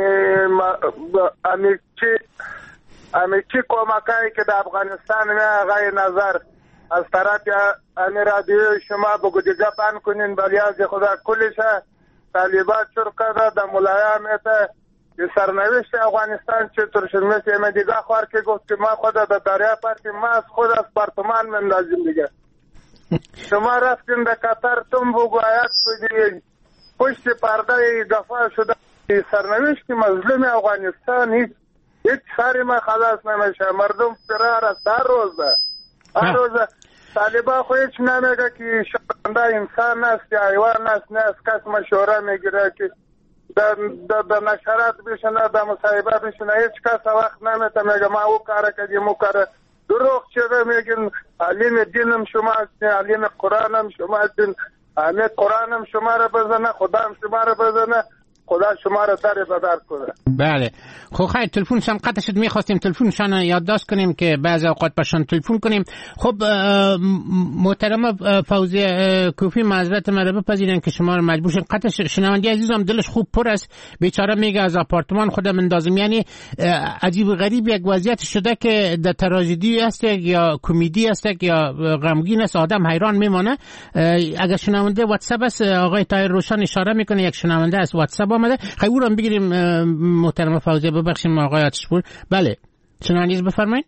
امیچی کمکایی که در افغانستان می آقای نظر از طرف امی رادیو شما بگوجه پن کنین بلیاز خدا کلش طالبات شرکت در ملایمت سرنوشت افغانستان چطور شد. مثل امی دیگه خوار که گفت که ما خود در دریا پرکیم، ما از خود از پارتمان مندازیم دیگه. شما رفتیم در قطر تم بگویت بگید پشت پرده دفاع شده سرنوشت مظلوم افغانستان هیچ سری ما خلاص نمیشه. مردم فرار است هر روز طالبا خو هیچ نمیگه که شنده انسان است یا حیوان است، نه از کس مشوره میگیره که در نشرات بشنه در مصاحبه بشنه، هیچ کس وقت نمیته میگه ما او کاره کردیم او کاره. دروغ چیزه میگن علیم دینم شما هستین، علیم قرآنم شما هستین، علیم قرآنم شما را بزنه، خدا هم شما را بزنه، خدا شما را در بدر کنه. بله خب خیر تلفنشان قطع شد، میخواستیم تلفنشان یادداشت کنیم که بعضی اوقات باشن تلفن کنیم. خب محترم فوزیه کوفی معذرت مرا بپذیرین که شما رو مجبور شدیم قطع. شنونده عزیزم دلش خوب پر است، بیچاره میگه از آپارتمان خودم اندازم. یعنی عجیب و غریب یک وضعیت شده که در تراژدی است یا کمدی است یا غمگین است، آدم حیران میمانه. اگر شنونده واتساپ است آقای طاهر روشن اشاره میکنه، یک شنونده از واتساپ آمده، خیلی او رو بگیریم. محترم فوزیه ببخشیم آقای آتشپور. بله شنونده بفرمایید،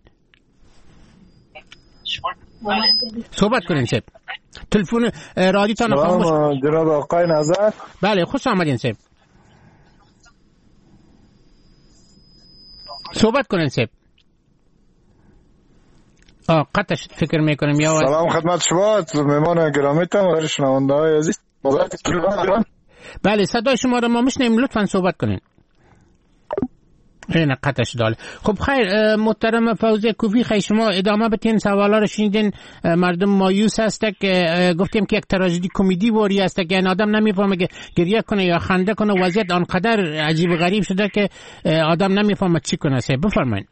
صحبت کنین سیب. تلفن رادیوتان خاموش. جناب آقای نظر. بله خوش آمدین سیب، صحبت کنین سیب. قطع فکر میکنم یا سلام خدمت شما مهمان گرامیتان و شنونده های عزیز. بله صدای شما رو ما میشنیم، لطفا صحبت کنین. این قطعش داله. خب خیر محترم فوزیه کوفی، خیلی شما ادامه بتین. سوالا رو شنیدین، مردم مایوس هسته که گفتیم که یک تراژدی کمدی واری هسته که این آدم نمیفهمه که گریه کنه یا خنده کنه. وضعیت آنقدر عجیب و غریب شده که آدم نمیفهمه چی کنه. بفرمایید.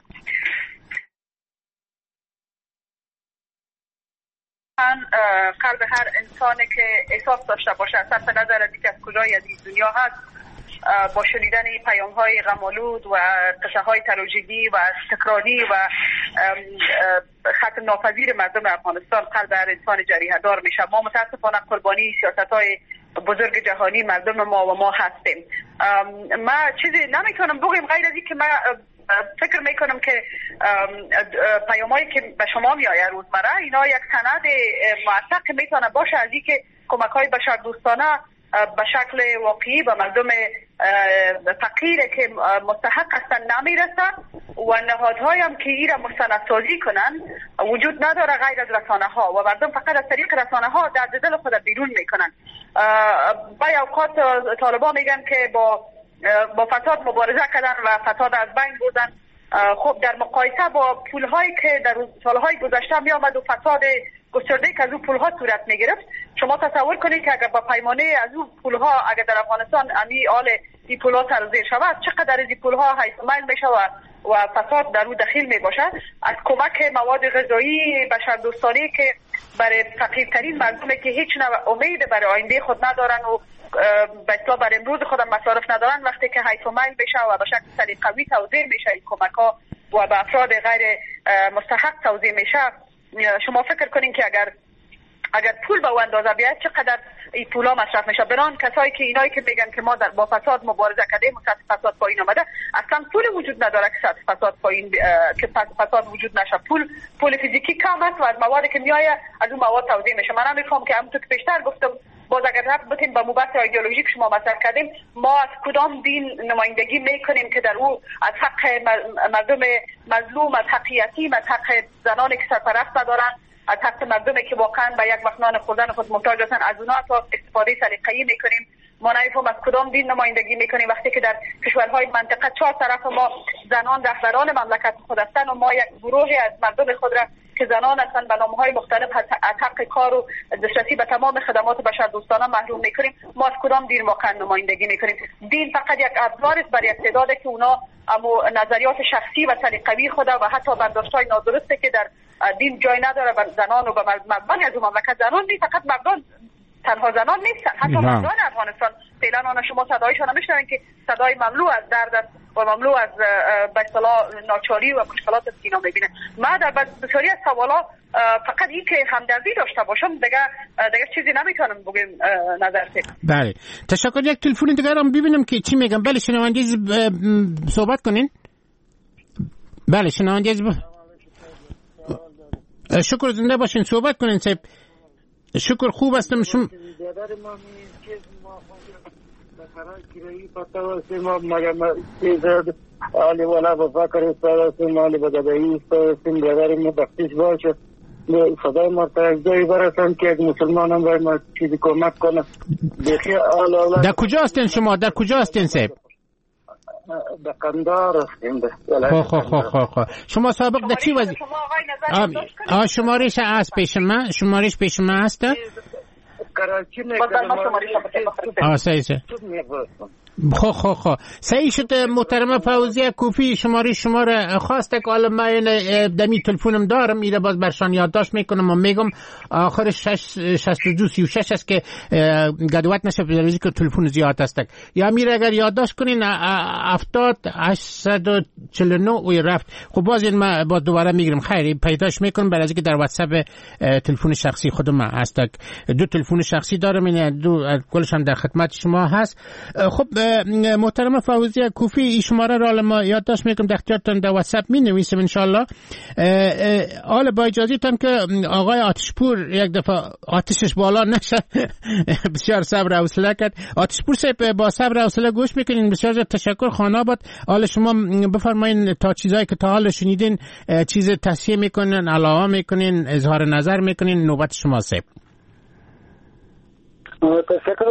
قلب هر انسانی که احساس داشته باشه صرف نظر از اینکه از کجای از این دنیا هست با شنیدن این پیام‌های غم‌آلود و قصه‌های تراژدی و تکراری و ختم ناپذیر مردم افغانستان قلب هر انسان جریحه دار میشه. ما متاسفانه قربانی سیاست‌های بزرگ جهانی مردم ما هستیم. ما چیزی نمیتونم بگم غیر از این که من فکر میکنم که پیامایی که به شما میآید روزمره اینا یک سند موثق میتونه باشه از این که کمک‌های بشردوستانه به شکل واقعی به مردم فقیر که مستحق هستن نمیرسه و نهادهای هم که این را مستندسازی کنن وجود نداره غیر از رسانه ها و مردم فقط از طریق رسانه ها درد دل خود بیرون میکنن. با اوقات طالبان میگن که با فساد مبارزه کردن و فساد از بین بردن. خب در مقایسه با پولهایی که در سالهای گذشته می آمد و فساد گسترده که از اون پولها صورت می گرفت، شما تصور کنید که اگر با پیمانه از اون پولها اگر در افغانستان امی آل این پولها سرزیر شود چقدر از این پولها حیث میل میشه و فساد در اون دخیل می باشه. از کمک مواد غذایی بشردوستانه که برای فقیرترین مردمی که هیچ نوع امید برای آینده خود ندارن و به اصطلاح برای امروز خودم مصارف ندارن، وقتی که حیث میل بشه و به شکل سلیقه‌ای توزیع میشه این کمک‌ها و به افراد غیر مستحق توزیع میشه، شما فکر کنین که اگر پول به اندازه بیاد چقدر این پولا مصرف میشه. بران کسایی که اینایی که میگن که ما با فساد مبارزه کردیم سطح فساد پایین اومده، اصلا پول وجود نداره که سطح فساد پایین که فساد وجود نشه. پول فیزیکی کم است و از موادی که میآید از اون مواد توزیع میشه. من نمیفهم که همونطور که بیشتر گفتم باز اگر رفت بتیم با مبحث ایدئولوژیک شما مطرح کردیم، ما از کدام دین نمایندگی میکنیم که در او از حق مردم مظلوم، از حق یتیم، از حق زنانی که سرپرست ندارن، از حق مردمی که واقعا به یک مخنان خوردن خود محتاج هستن از اونها تا استفاده سلیقه‌ای میکنیم. ما نمیفهم از کدام دین نمایندگی میکنیم وقتی که در کشورهای منطقه چهار طرف ما زنان رهبران مملکت خود هستند و ما یک گروهی از مردم خود را که زنان هستند به نامهای مختلف از حق کار و دسترسی به تمام خدمات بشردوستانه محروم میکنیم. ما از کدام دین واقعا نمایندگی میکنیم؟ دین فقط یک ابزار است برای استعداد که اونا اما نظریات شخصی و سلیقوی خود و حتی برداشت‌های نادرسته که در دین جای نداره بر زنان و بر مردان از مملکت. زنان نیست فقط مردان، تنها زنان نیستن، حتی مردان افغانستان فعلا شما صدایشان نمیشنوین که صدای مملو از درد است و مملو از به اصطلاح ناچاری و مشکلات است که اینا میبینه. ما در بسیاری از سوالا فقط این که همدردی داشته باشم دیگه چیزی نمیتونم بگم. نظر بله تشکر. یک تلفن دیگه هم ببینم که چی میگم. بله شنونده صحبت کنین. بله شنونده شکر، زنده باشین، صحبت کنین صاحب. شکر، خوب هستم. شما علی والا بفکر استاد علی بدبی استاد برادر ما بخشش باشه خدای مرتضی جایی برسن که مسلمانان باید ما چیزی کمک کنه. در کجا هستین شما؟ در کجا هستین صاحب؟ در قندار هستیم. خب شما سابق در چی وضعیت؟ شمارش هست پیش من؟ شمارش پیش من هست؟ کراچی صحیح خب صحیح شد. محترم فوزیه کوفی شماره شما را خواسته که حالا من دمی تلفنم دارم، میره باز برشان یادداشت میکنم و میگم آخرش 6236 است که گدوات نشه بزرگی که تلفن زیاد است. یا میره اگر یادداشت کنین 70 849 و رفت. خب باز این ما با دوباره میگیرم خیلی پیداش میکنم برای اینکه در واتساپ تلفن شخصی خودم هست. دو تلفن شخصی دارم، این دو کلش هم در خدمت شما هست. خب محترم فوزیه کوفی این شماره را ما یادداشت میکنم در اختیارتون در واتساپ می نویسم ان شاء الله. حالا با اجازهتون که آقای آتشپور یک دفعه آتشش بالا نشه بسیار صبر و حوصله کرد. آتشپور صاحب با صبر و حوصله گوش میکنین. بسیار تشکر. خاناباد حالا شما بفرمایین تا چیزایی که تا حالا شنیدین چیز تصحیح میکنین، علاوه میکنین، اظهار نظر میکنین. نوبت شما صاحب. تشکر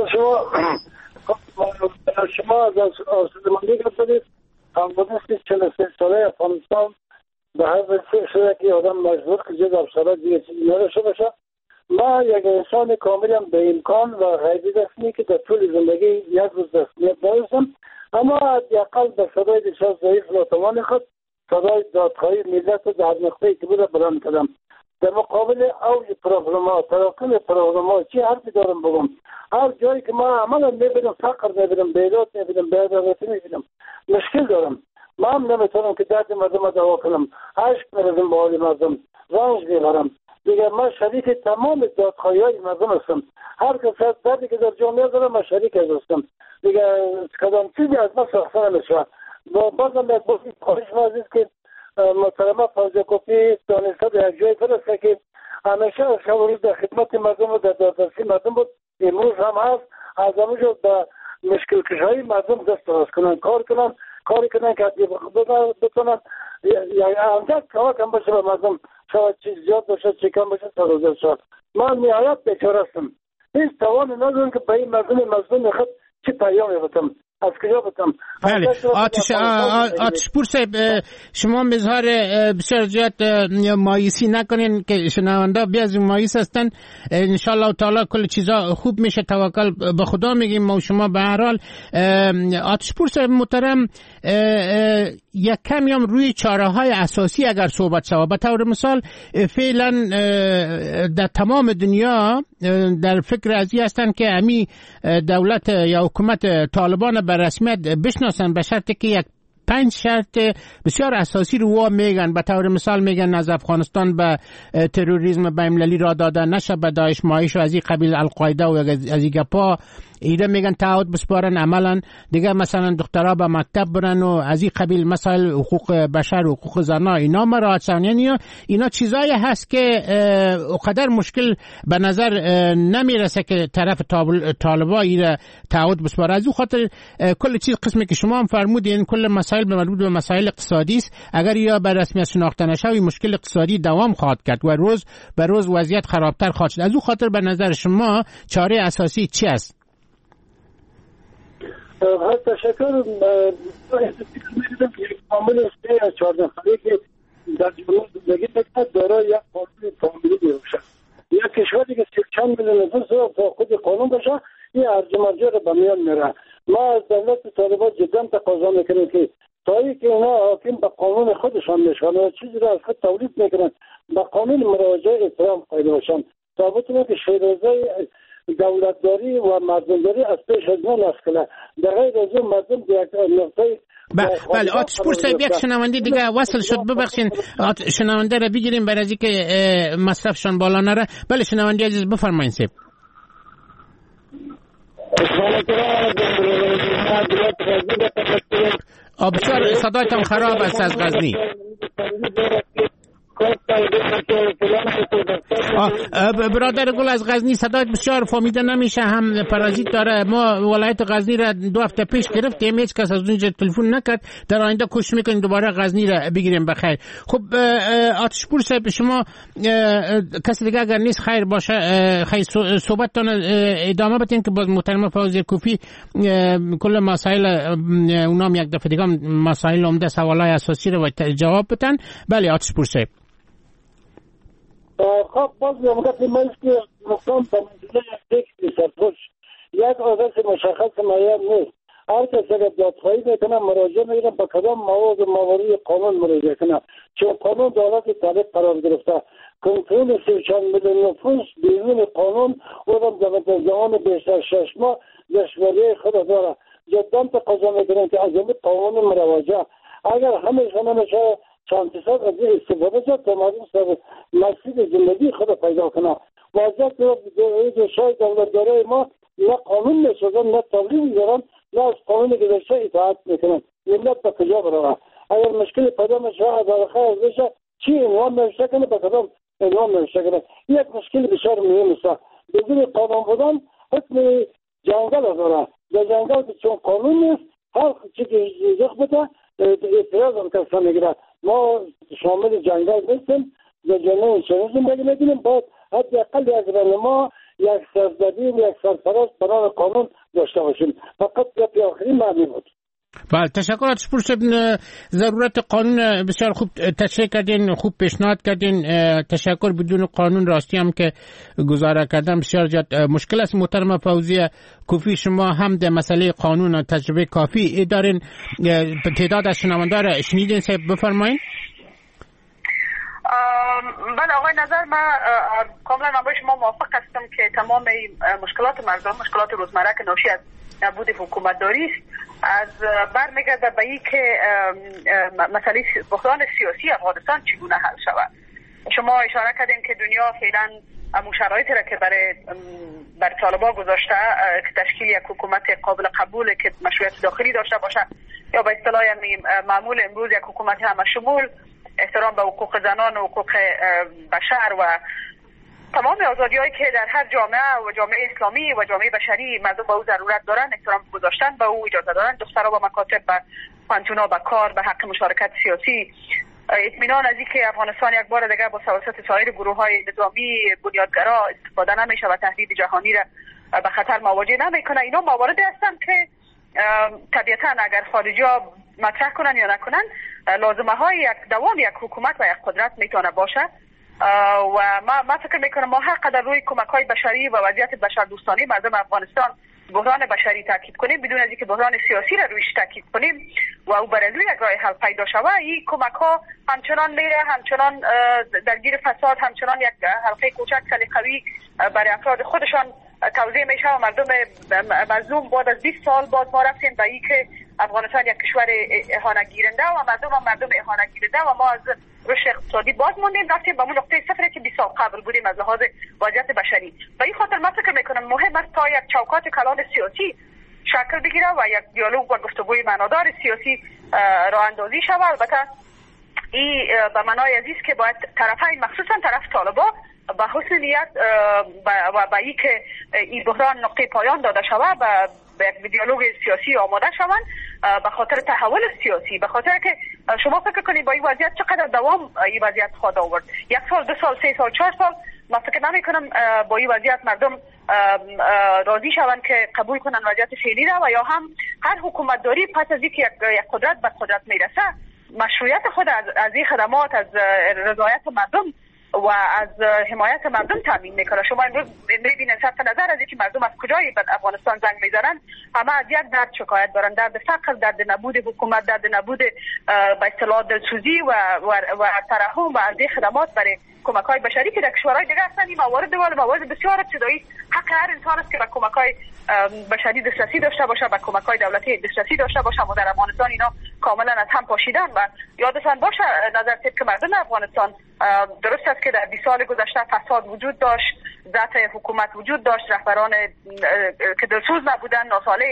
شما از آسودمندی گفتید. همبودستی 43 ساله افغانستان به هر وسیله شده که آدم مجبور که جز افسرات دیگه چیزی نداشته باشه. ما یک انسان کاملا به امکان و غیبی دستمی که در طول زندگی یک روز دستمیت نداشتم، اما حداقل به صدای بسیار ضعیف ناتوان خود صدای دادخواهی ملت در نقطه‌ای که بوده بلند کردم. در مقابل اوج پروبلم‌ها، تراکم پروبلم‌ها چی حرفی دارم بگم؟ هر جایی که ما عملا میبینم فقر میبینم، بیداد میبینم، بی‌عدالتی میبینم، مشکل دارم. ما هم نمیتونم که درد مردم دوا کنم، عشق می‌ریزم به حال مردم، رنج میبرم. دیگه من شریک تمام دادخواهی‌های مردم هستم. هر کس از دردی که در جامعه دارم من شریک هستم. دیگه کدام چیزی از من ساخته نمیشه. بازم یک بار خواهش عزیز که محترمه فوزیه کوفی دانسته در یک جای فرسته که همیشه شب و روز در خدمت مردم و در دادرسی مردم بود، امروز هم هست. از همونجا به مشکل کشایی مردم دست دراز کنن، کاری کنن که بتونن یعنی اندک کمک هم باشه به مردم، شاید چیز زیاد باشه چی کم باشه سرازه شد. من نهایت بیچاره هستم، هیچ توان ندارم که به این مردم مظلوم خود چی پیامی بتم، از کجا بتم. بله آتشپور صاحب شما مظهر بسیار زیاد مایوسی نکنین که شنونده بیاز مایوس هستن. انشالله تعالی کل چیزا خوب میشه، توکل به خدا میگیم ما و شما. به هر حال آتشپور صاحب محترم یک کمی هم روی چاره‌های اساسی اگر صحبت شود، به طور مثال فعلا در تمام دنیا در فکر ازی هستن که امی دولت یا حکومت طالبان به رسمیت بشناسن، به شرطی که یک 5 شرط بسیار اساسی رو میگن. به طور مثال میگن از افغانستان به تروریسم بین‌المللی را داده نشه، به داعش مایش و از این قبیل القاعده و از این گپا ایده میگن تعهد بسپارن عملا دیگه، مثلا دخترها به مکتب برن و از این قبیل مسائل حقوق بشر و حقوق زنان اینا مراعات شون. یعنی اینا چیزایی هست که اونقدر مشکل به نظر نمیرسه که طرف طالبا ایره تعهد بسپاره. از اون خاطر کل چیز قسمی که شما هم فرمودین کل مسائل مربوط به مسائل اقتصادی است. اگر یا به رسمیت شناخته نشه این مشکل اقتصادی دوام خواهد کرد و روز به روز وضعیت خرابتر خواهد شد. از اون خاطر به نظر شما چاره اساسی چی است؟ تشکر. یک فامیل 3 از 4 نفره که در جمهور زندگی بکند دارای یک فامیلی باشه، یک کشوری که 30 چند میلیون نفر تا خود قانون باشه، این ارج مرجع رو به میان میره. ما از دولت طالبان جدا تقاضا میکنیم که تا اینکه اینا حاکم به قانون خودشان میشن و چیزی را از خود تولید میکنن به قانون مراجعه احترام قائل باشن تا بتونه که شیرازه دولتداری و مردمداری از پیش از ما نسکنه. در غیر از اون مردم یک نقطه بله آتش پور صاحب یک شنونده دیگه وصل شد، ببخشین شنونده را بگیریم برای اینکه مصرفشان بالا نره. بله شنونده عزیز بفرمایید صاحب. بسیار صدایتان خراب است از غزنی. برادر گل از غزنی صدایت بسیار فهمیده نمیشه، هم پارازیت داره. ما ولایت غزنی را 2 هفته پیش گرفتیم، هیچ کس از اونجا تلفن نکرد. در آینده کوشش میکنیم دوباره غزنی را بگیریم بخیر. خب آتش پور صاحب شما کسی دیگه اگر نیست خیر باشه خیر صحبتتان ادامه بدین که باز محترم فوزیه کوفی کل مسائل اونام یک دفعه دیگه مسائل عمده سوالای اساسی رو جواب بدن. بله آتش پور صاحب. خب باز نمگت منش که مقام تمدیده یک سرپوش یک آدرس مشخص معین نیست. هر کسی اگر دادخواهی میکنه مراجعه میکنه به کدام مواد مواری قانون مراجعه کنه، چون قانون دولت طبق قرار گرفته. کنترل 34 میلیون نفوس بیرون قانون اونم در زمان بیشتر 6 ماه دشواری خود داره. جدا تقاضا میکنن که از این قانون مراجعه اگر همیشه نمیشه چند تصد از این استفاده شد تا مردم سر مسئله زندگی خود پیدا کنه. واضح که شاید دولتداره ما نه قانون میسازن نه تولید میدارن نه از قانون گذشته اطاعت میکنن. ملت به کجا بروه؟ اگر مشکل پیدا میشه از خیر بشه چی عنوان نوشته کنه به کدام عنوان نوشته کنه. یک مشکل بسیار مهم است. بدون قانون بودن حکم جنگل داره. در جنگل چون قانون نیست هر چی که زخ بده اعتراض هم کسا میگیره. ما شامل جنگل نیستیم، در جنگل چنین زندگی میکنیم. باید حداقل یک رهنما یک سرزدبیر یک سرپرست برای قانون داشته باشیم. فقط یک آخری معنی بود. بله تشکر آتش پور صاحب. ضرورت قانون بسیار خوب تشریح کردین، خوب پیشنهاد کردین. تشکر. بدون قانون راستی هم که گزاره کردن بسیار زیاد مشکل است. محترم فوزیه کوفی شما هم در مسئله قانون و تجربه کافی دارین. تعداد از شنونده را شنیدین صاحب بفرمایید. بله آقای نظر من کاملا با شما موافق هستم که تمام مشکلات مردم مشکلات روزمره که ناشی از نبود حکومت داری است از برمیگرده به این که مسئله بحران سیاسی افغانستان چگونه حل شود. شما اشاره کردین که دنیا فعلا همون شرایطی را که بر طالبان گذاشته که تشکیل یک حکومت قابل قبول که مشروعیت داخلی داشته باشه یا به اصطلاح معمول امروز یک حکومت همه شمول، احترام به حقوق زنان و حقوق بشر و تمام آزادی‌هایی که در هر جامعه و جامعه اسلامی و جامعه بشری مردم به او ضرورت دارن احترام گذاشتن به او اجازه دارن. دخترها با مکاتب به پانتونا به کار به حق مشارکت سیاسی، اطمینان از اینکه افغانستان یک بار دیگر با توسط سایر گروه‌های نظامی بنیادگرا استفاده نمیشه و تهدید جهانی را به خطر مواجه نمیکنه. اینا مواردی هستند که طبیعتا اگر خارجی‌ها مطرح کنن یا نکنن لازمه های یک دوام یک حکومت و یک قدرت میتونه باشه و ما فکر میکنم ما هر قدر روی کمک های بشری و وضعیت بشر دوستانه مردم افغانستان بحران بشری تاکید کنیم بدون از اینکه بحران سیاسی را رویش تاکید کنیم و او برای یک راه حل پیدا شود. این کمک ها همچنان میره، همچنان درگیر فساد، همچنان یک حلقه کوچک سلیقه‌ای برای افراد خودشان توزیع میشه و مردم مظلوم بعد از 20 سال بعد ما رفتیم به این که افغانستان یک کشور اهانت گیرنده و مردم اهانت گیرنده و ما از رشد اقتصادی باز موندیم، رفتیم به اون نقطه صفری که 20 سال قبل بودیم از لحاظ وضعیت بشری. و این خاطر من فکر میکنم مهم است تا یک چوکات کلان سیاسی شکل بگیره و یک دیالوگ و گفتگوی معنادار سیاسی راه اندازی شود. البته این به معنای عزیز که باید طرفین مخصوصا طرف طالبان با حسن نیت و با این که این بحران نقطه پایان داده شود و به دیالوگ سیاسی آماده شوند به خاطر تحول سیاسی، به خاطر که شما فکر کنید با این وضعیت چقدر دوام این وضعیت خواهد آورد. 1 سال 2 سال 3 سال 4 سال من فکر نمی کنم با این وضعیت مردم راضی شوند که قبول کنن وضعیت فعلی را و یا هم هر حکومت داری پس از اینکه یک قدرت به قدرت میرسه مشروعیت خود از این خدمات از رضایت مردم و از حمایت مردم تامین میکنه. شما امروز میبینید صرف نظر از اینکه مردم از کجای به افغانستان زنگ میزنن، همه از یک درد شکایت دارن، درد فقر، درد نبود حکومت، درد نبود به اصطلاح دلسوزی و ترحم و عرضه خدمات برای کمک‌های بشری که در کشورهای دیگه هستن. این موارد بسیار ابتدایی حق هر انسان است که به کمک‌های بشری دسترسی داشته باشه، به کمک‌های دولتی دسترسی داشته باشه. ما در افغانستان اینا کاملا از هم پاشیدن و یادتان باشه نظر که مردم افغانستان درست است که در 20 سال گذشته فساد وجود داشت، ذات حکومت وجود داشت، رهبران که دلسوز نبودن، ناصالح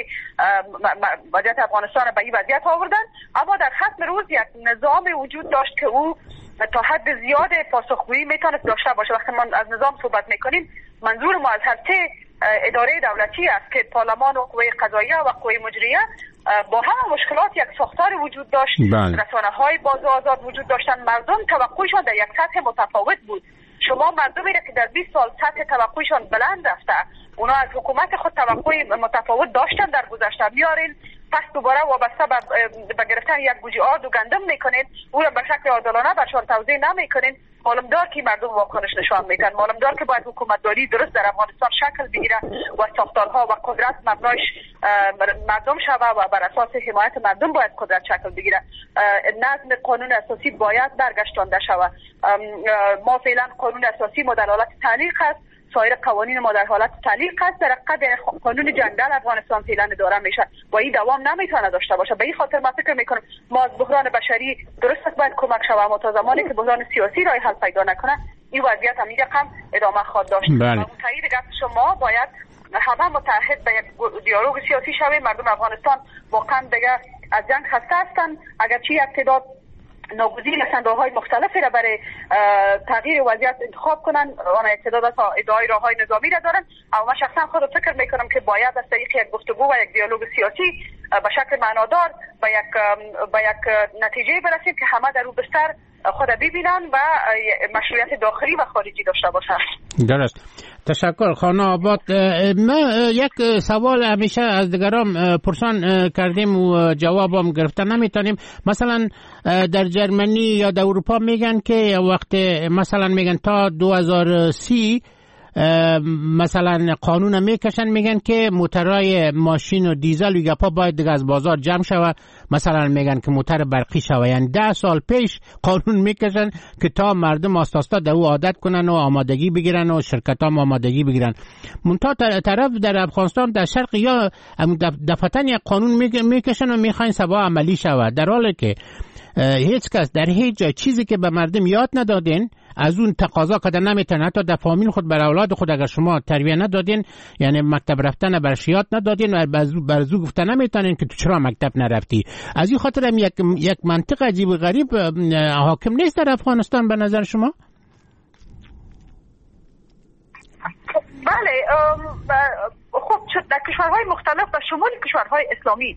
وضعیت افغانستان به این وضعیت آوردن. اما در ختم روز یک نظام وجود داشت که او تا حد زیاد پاسخگویی میتونست داشته باشه. وقتی ما از نظام صحبت میکنیم منظور ما از هر سه اداره دولتی است که پارلمان و قوه قضاییه و قوه مجریه با همه مشکلات یک ساختار وجود داشت. رسانه‌های باز و آزاد وجود داشتن. مردم توقعشان در یک سطح متفاوت بود. شما مردمی را که در 20 سال سطح توقعشان بلند رفته، اونا از حکومت خود توقع متفاوت داشتن در گذشته، میارین پس دوباره وابسته به گرفتن یک بوجه آرد و گندم میکنین، او را به شکل عادلانه برشان توزیع نمیکنین. معلوم دار که مردم واکنش نشان میدن، معلوم دار که باید حکومتداری درست در افغانستان شکل بگیره و ساختارها و قدرت مبنایش مردم شوه و بر اساس حمایت مردم باید قدرت شکل بگیره. نظم قانون اساسی باید برگشتانده شود. ما فعلا قانون اساسی ما در حالت تعلیق است، سایر قوانین ما در حالت تعلیق است. در قد قانون جنگل افغانستان فعلا اداره میشه و این دوام نمیتونه داشته باشه. به این خاطر من فکر میکنم ما از بحران بشری درست است باید کمک شوه، اما تا زمانی که بحران سیاسی راه حل پیدا نکنه این وضعیت هم ادامه خواهد داشت. بله. تایید گفت شما باید همه متحد به یک دیالوگ سیاسی شویم. مردم افغانستان واقعا دیگه از جنگ خسته هستند. اگرچه یک تعداد ناگزیر هستند راه‌های مختلفی را برای تغییر وضعیت انتخاب کنن، آن اعتداد تا ادعای راه‌های نظامی را دارن، اما من شخصا خود فکر میکنم که باید از طریق یک گفتگو و یک دیالوگ سیاسی به شکل معنادار به یک نتیجه برسیم که همه در او بستر خود ببینن و مشروعیت داخلی و خارجی داشته باشن. درست. تشکر خانه آباد. ما یک سوال همیشه از دیگران پرسان کردیم و جواب هم گرفتن نمیتونیم. مثلا در جرمنی یا در اروپا میگن که وقت مثلا میگن تا 2030 مثلا قانون میکشن، میگن که موترهای ماشین و دیزل و گپا باید دیگه از بازار جمع شوه. مثلا میگن که موتر برقی شوه. یعنی 10 سال پیش قانون میکشن که تا مردم آستاستا در او عادت کنن و آمادگی بگیرن و شرکت هم آمادگی بگیرن. منتها طرف در افغانستان در شرق یا دفعتن یک قانون میکشن و میخواین سبا عملی شوه، در حالی که هیچ کس در هیچ جای چیزی که به مردم یاد ندادین از اون تقاضا کردن نمیتونه. حتی در فامیل خود بر اولاد خود اگر شما تربیت ندادین، یعنی مکتب رفتن برش یاد ندادین و برزو گفتن نمیتونین که تو چرا مکتب نرفتی. از این خاطر هم یک منطق عجیب و غریب حاکم نیست در افغانستان به نظر شما؟ بله، خب در کشورهای مختلف و شمول کشورهای اسلامی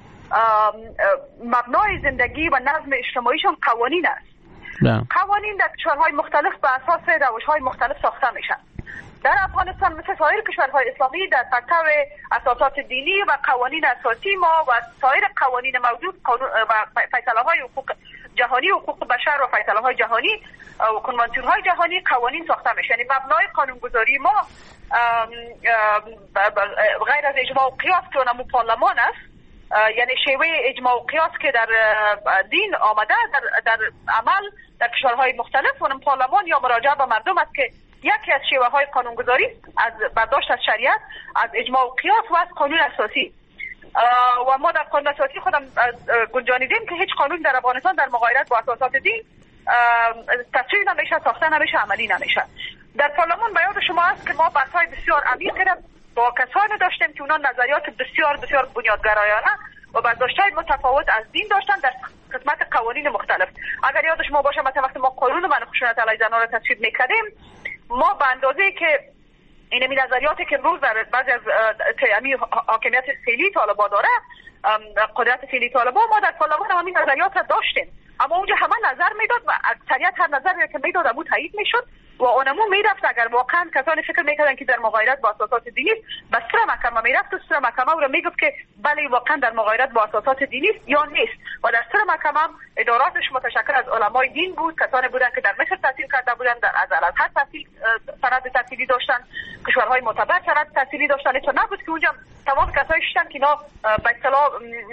مبنای زندگی و نظم اجتماعیشون قوانین است. قوانین در کشورهای مختلف به اساس روش‌های مختلف ساخته میشن. در افغانستان مثل سایر کشورهای اسلامی در پرتو اساسات دینی و قوانین اساسی ما و سایر قوانین موجود و فیصله‌های حقوق جهانی، حقوق بشر و فیصله‌های جهانی و کنوانسیون‌های جهانی قوانین ساخته میشن. یعنی مبنای قانونگذاری ما غیر از اجماع و قیاس که اونم پارلمان است، یعنی شیوه اجماع و قیاس که در دین آمده در عمل در کشورهای مختلف اونم پارلمان یا مراجعه به مردم است که یکی از شیوه های قانونگذاری از برداشت از شریعت، از اجماع و قیاس و از قانون اساسی. و ما در قانون اساسی خودم گنجانیدیم که هیچ قانون در افغانستان در مغایرت با اساسات دین تصویب نمیشه، ساخته نمیشه، عملی نمیشه. در پارلمان به یاد شما است که ما بحث‌های بسیار عمیقی با کسانی داشتیم که اونا نظریات بسیار بسیار بنیادگرایانه و برداشت‌های متفاوت از دین داشتن در قسمت قوانین مختلف. اگر یاد شما باشه مثلا وقتی ما قانون منع خشونت علیه زنان را تصویب می‌کردیم، ما به اندازه‌ای که این نظریاتی که امروز در بعضی از حاکمیت فعلی طالبان داره، قدرت فعلی طالبان، ما در پارلمان هم این نظریات را داشتیم، اما اونجا همه نظر میداد و اکثریت هر نظری که میداد امو تایید میشد و اونمو میرفت. اگر واقعا کسانی فکر میکردن که در مغایرت با اساسات دینی است، به سر محکمه میرفت و سر محکمه او را میگفت که بله واقعا در مغایرت با اساسات دینی است یا نیست. و در سر محکمه اداراتش متشکل از علمای دین بود، کسانی بودند که در مصر تحصیل کرده بودند، از الازهر سند تحصیلی داشتن، کشورهای معتبر سند تحصیلی داشتن. تو نبود که اونجا تمام کسایی شدن که اینا به اصطلاح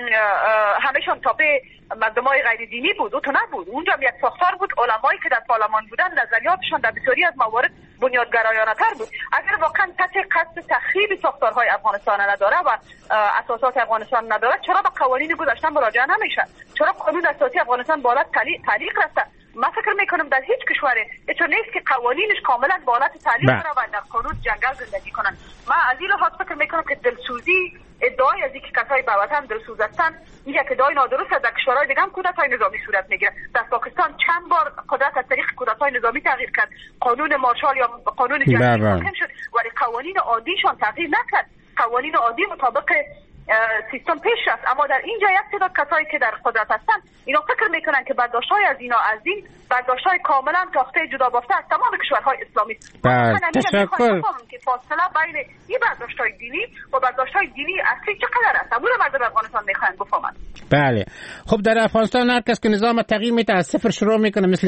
همشون تابع مردمای غیر دینی بود. تو نبود. اونجا یک ساختار بود، علمایی که در پارلمان بودن نظریاتشون در بسیاری از موارد بنیادگرایانه تر بود. اگر واقعا قصد تخریب ساختارهای افغانستان نداره و اساسات افغانستان نداره، چرا به قوانین گذشته مراجعه نمیشه؟ چرا قانون اساسی افغانستان بالا تعلیق رفته؟ من فکر میکنم در هیچ کشوری اینطور نیست که قوانینش کاملا به حالت تعلیق داره و در قانون جنگل زندگی کنن. من از این لحاظ فکر میکنم که دلسوزی ادعای از اینکه کسای به وطن دلسوز هستند یک ادعای نادرست است. در کشورهای دیگه هم کودتای نظامی صورت میگیره. در پاکستان چند بار قدرت از طریق کودتای نظامی تغییر کرد، قانون مارشال یا قانون جنگی حاکم شد ولی قوانین عادیشان تغییر نکرد. قوانین عادی مطابق سیستم پیش رفت. اما در اینجا یک تعداد کسایی که در قدرت هستند اینا فکر میکنن که برداشت‌های از اینا از این برداشت‌های کاملا تاخته جدا بافته از تمام کشورهای اسلامی. تشکر. که فاصله بین این برداشت‌های دینی و برداشت‌های دینی اصلی چقدر است؟ همون مردم افغانستان میخوان بفهمن. بله. خب در افغانستان هر کس که نظام تغییر میده از صفر شروع میکنه، مثل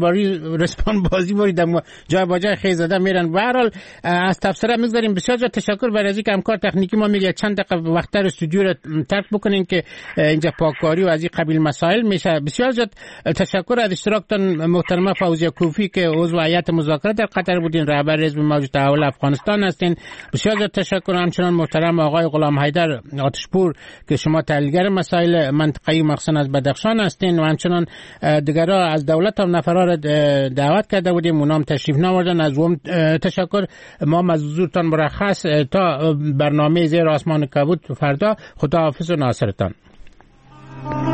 ریسپان بازی وارد جای با جای خیز زده میرن. به هر حال از تفسیر میگذاریم. بسیار زیاد تشکر برای اینکه همکار تکنیکی ما میگه چند دقیقه وقت استودیو رو ترک بکنین که اینجا پاککاری و از این قبیل مسائل میشه. بسیار زیاد تشکر از اشتراکتان محترمه فوزیه کوفی که عضو هیئت مذاکره در قطر بودین، رهبر حزب موج تحول افغانستان هستین. بسیار زیاد تشکر همچنان محترم آقای غلام حیدر آتشپور که شما تحلیلگر مسائل منطقه‌ای مخصوصا از بدخشان هستین و همچنان دیگرها از دولت هم نفرا را دعوت کرده بودیم، اونام تشریف نآوردن. از اون تشکر. ما از حضورتان مرخص تا برنامه زیر آسمان کبود فردا. خدا حافظ و ناصرتان.